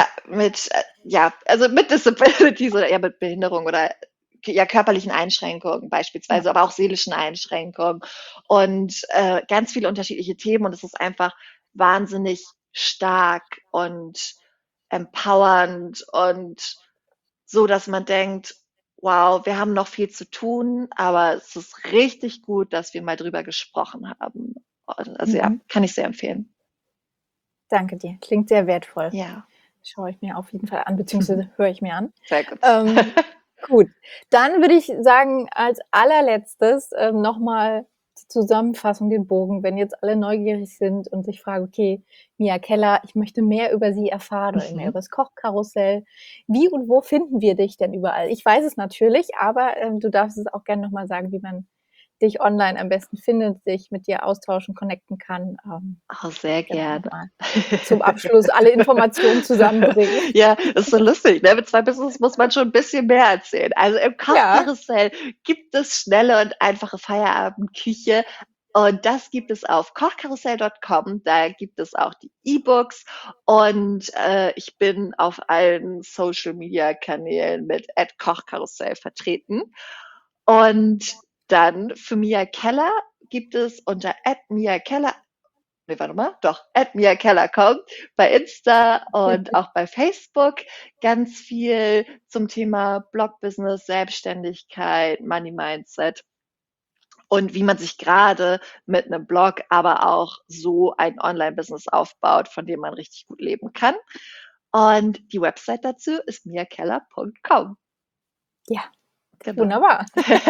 also mit Disabilities oder eher mit Behinderung oder ja, körperlichen Einschränkungen Ja. beispielsweise, aber auch seelischen Einschränkungen und ganz viele unterschiedliche Themen und es ist einfach wahnsinnig stark und empowernd und so, dass man denkt, wow, wir haben noch viel zu tun, aber es ist richtig gut, dass wir mal drüber gesprochen haben. Also ja, Mhm. kann ich sehr empfehlen. Danke dir. Klingt sehr wertvoll. Ja, Schaue ich mir auf jeden Fall an, beziehungsweise höre ich mir an. sehr gut. Gut, dann würde ich sagen, als allerletztes nochmal die Zusammenfassung, den Bogen, wenn jetzt alle neugierig sind und sich fragen, okay, Mia Keller, ich möchte mehr über sie erfahren oder mehr über Mhm. das Kochkarussell. Wie und wo finden wir dich denn überall? Ich weiß es natürlich, aber du darfst es auch gerne nochmal sagen, wie man dich online am besten findet, sich mit dir austauschen, connecten kann. Oh, sehr Genau, gerne. nochmal zum Abschluss alle Informationen zusammenbringen. Ja, ist so lustig, ne? Mit 2 Business muss man schon ein bisschen mehr erzählen. Also, im Ja, Kochkarussell gibt es schnelle und einfache Feierabendküche und das gibt es auf kochkarussell.com. Da gibt es auch die E-Books und ich bin auf allen Social-Media-Kanälen mit @kochkarussell vertreten. Und dann für Mia Keller gibt es unter @miakeller ne, warte mal, doch, @miakeller.com bei Insta und auch bei Facebook ganz viel zum Thema Blogbusiness, Selbstständigkeit, Money Mindset und wie man sich gerade mit einem Blog, aber auch so ein Online-Business aufbaut, von dem man richtig gut leben kann. Und die Website dazu ist miakeller.com. ja, Genau. wunderbar.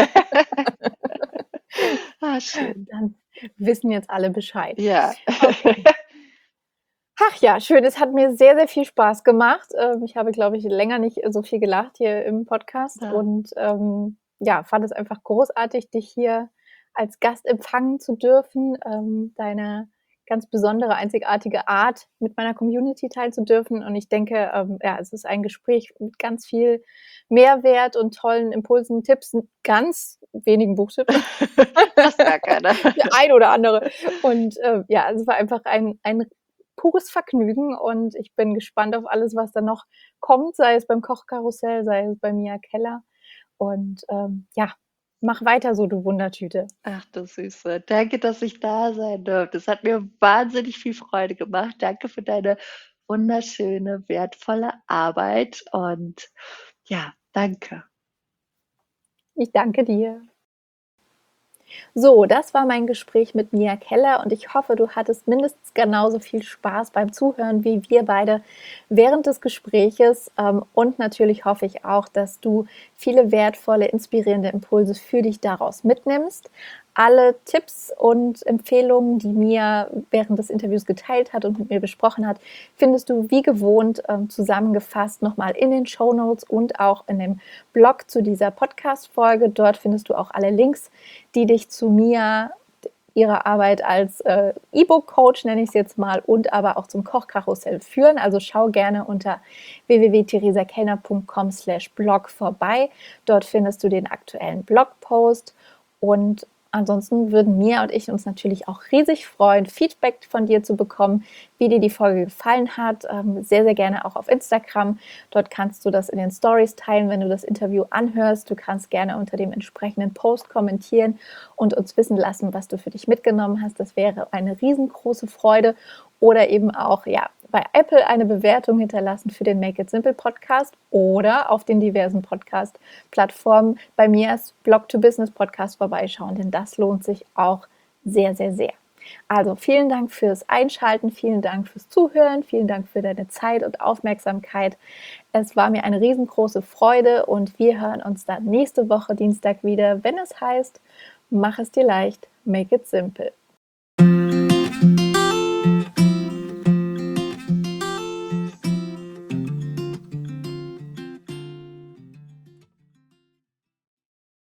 Schön. Dann wissen jetzt alle Bescheid. Ja. Okay. Ach ja, schön. Es hat mir sehr, sehr viel Spaß gemacht. Ich habe, glaube ich, länger nicht so viel gelacht hier im Podcast Ja. und ja, fand es einfach großartig, dich hier als Gast empfangen zu dürfen, deine ganz besondere, einzigartige Art mit meiner Community teilen zu dürfen. Und ich denke, ja, es ist ein Gespräch mit ganz viel Mehrwert und tollen Impulsen, Tipps, ganz wenigen Buchtipps. Fast gar keiner. Der ein oder andere. Und ja, es war einfach ein pures Vergnügen und ich bin gespannt auf alles, was da noch kommt, sei es beim Kochkarussell, sei es bei Mia Keller. Und ja, Mach weiter so, du Wundertüte. Ach, du Süße. Danke, dass ich da sein durfte. Das hat mir wahnsinnig viel Freude gemacht. Danke für deine wunderschöne, wertvolle Arbeit und ja, danke. Ich danke dir. So, das war mein Gespräch mit Mia Keller und ich hoffe, du hattest mindestens genauso viel Spaß beim Zuhören wie wir beide während des Gespräches. Und natürlich hoffe ich auch, dass du viele wertvolle, inspirierende Impulse für dich daraus mitnimmst. Alle Tipps und Empfehlungen, die Mia während des Interviews geteilt hat und mit mir besprochen hat, findest du wie gewohnt zusammengefasst nochmal in den Shownotes und auch in dem Blog zu dieser Podcast-Folge. Dort findest du auch alle Links, die dich zu Mia, ihrer Arbeit als E-Book-Coach, nenne ich es jetzt mal, und aber auch zum Kochkarussell führen. Also schau gerne unter www.theresakellner.com/blog vorbei. Dort findest du den aktuellen Blogpost und ansonsten würden Mia und ich uns natürlich auch riesig freuen, Feedback von dir zu bekommen, wie dir die Folge gefallen hat. Sehr, sehr gerne auch auf Instagram. Dort kannst du das in den Stories teilen, wenn du das Interview anhörst. Du kannst gerne unter dem entsprechenden Post kommentieren und uns wissen lassen, was du für dich mitgenommen hast. Das wäre eine riesengroße Freude. Oder eben auch bei Apple eine Bewertung hinterlassen für den Make It Simple Podcast oder auf den diversen Podcast-Plattformen bei mir als Blog to Business Podcast vorbeischauen, denn das lohnt sich auch sehr, sehr, sehr. Also vielen Dank fürs Einschalten, vielen Dank fürs Zuhören, vielen Dank für deine Zeit und Aufmerksamkeit. Es war mir eine riesengroße Freude und wir hören uns dann nächste Woche Dienstag wieder, wenn es heißt, mach es dir leicht, make it simple.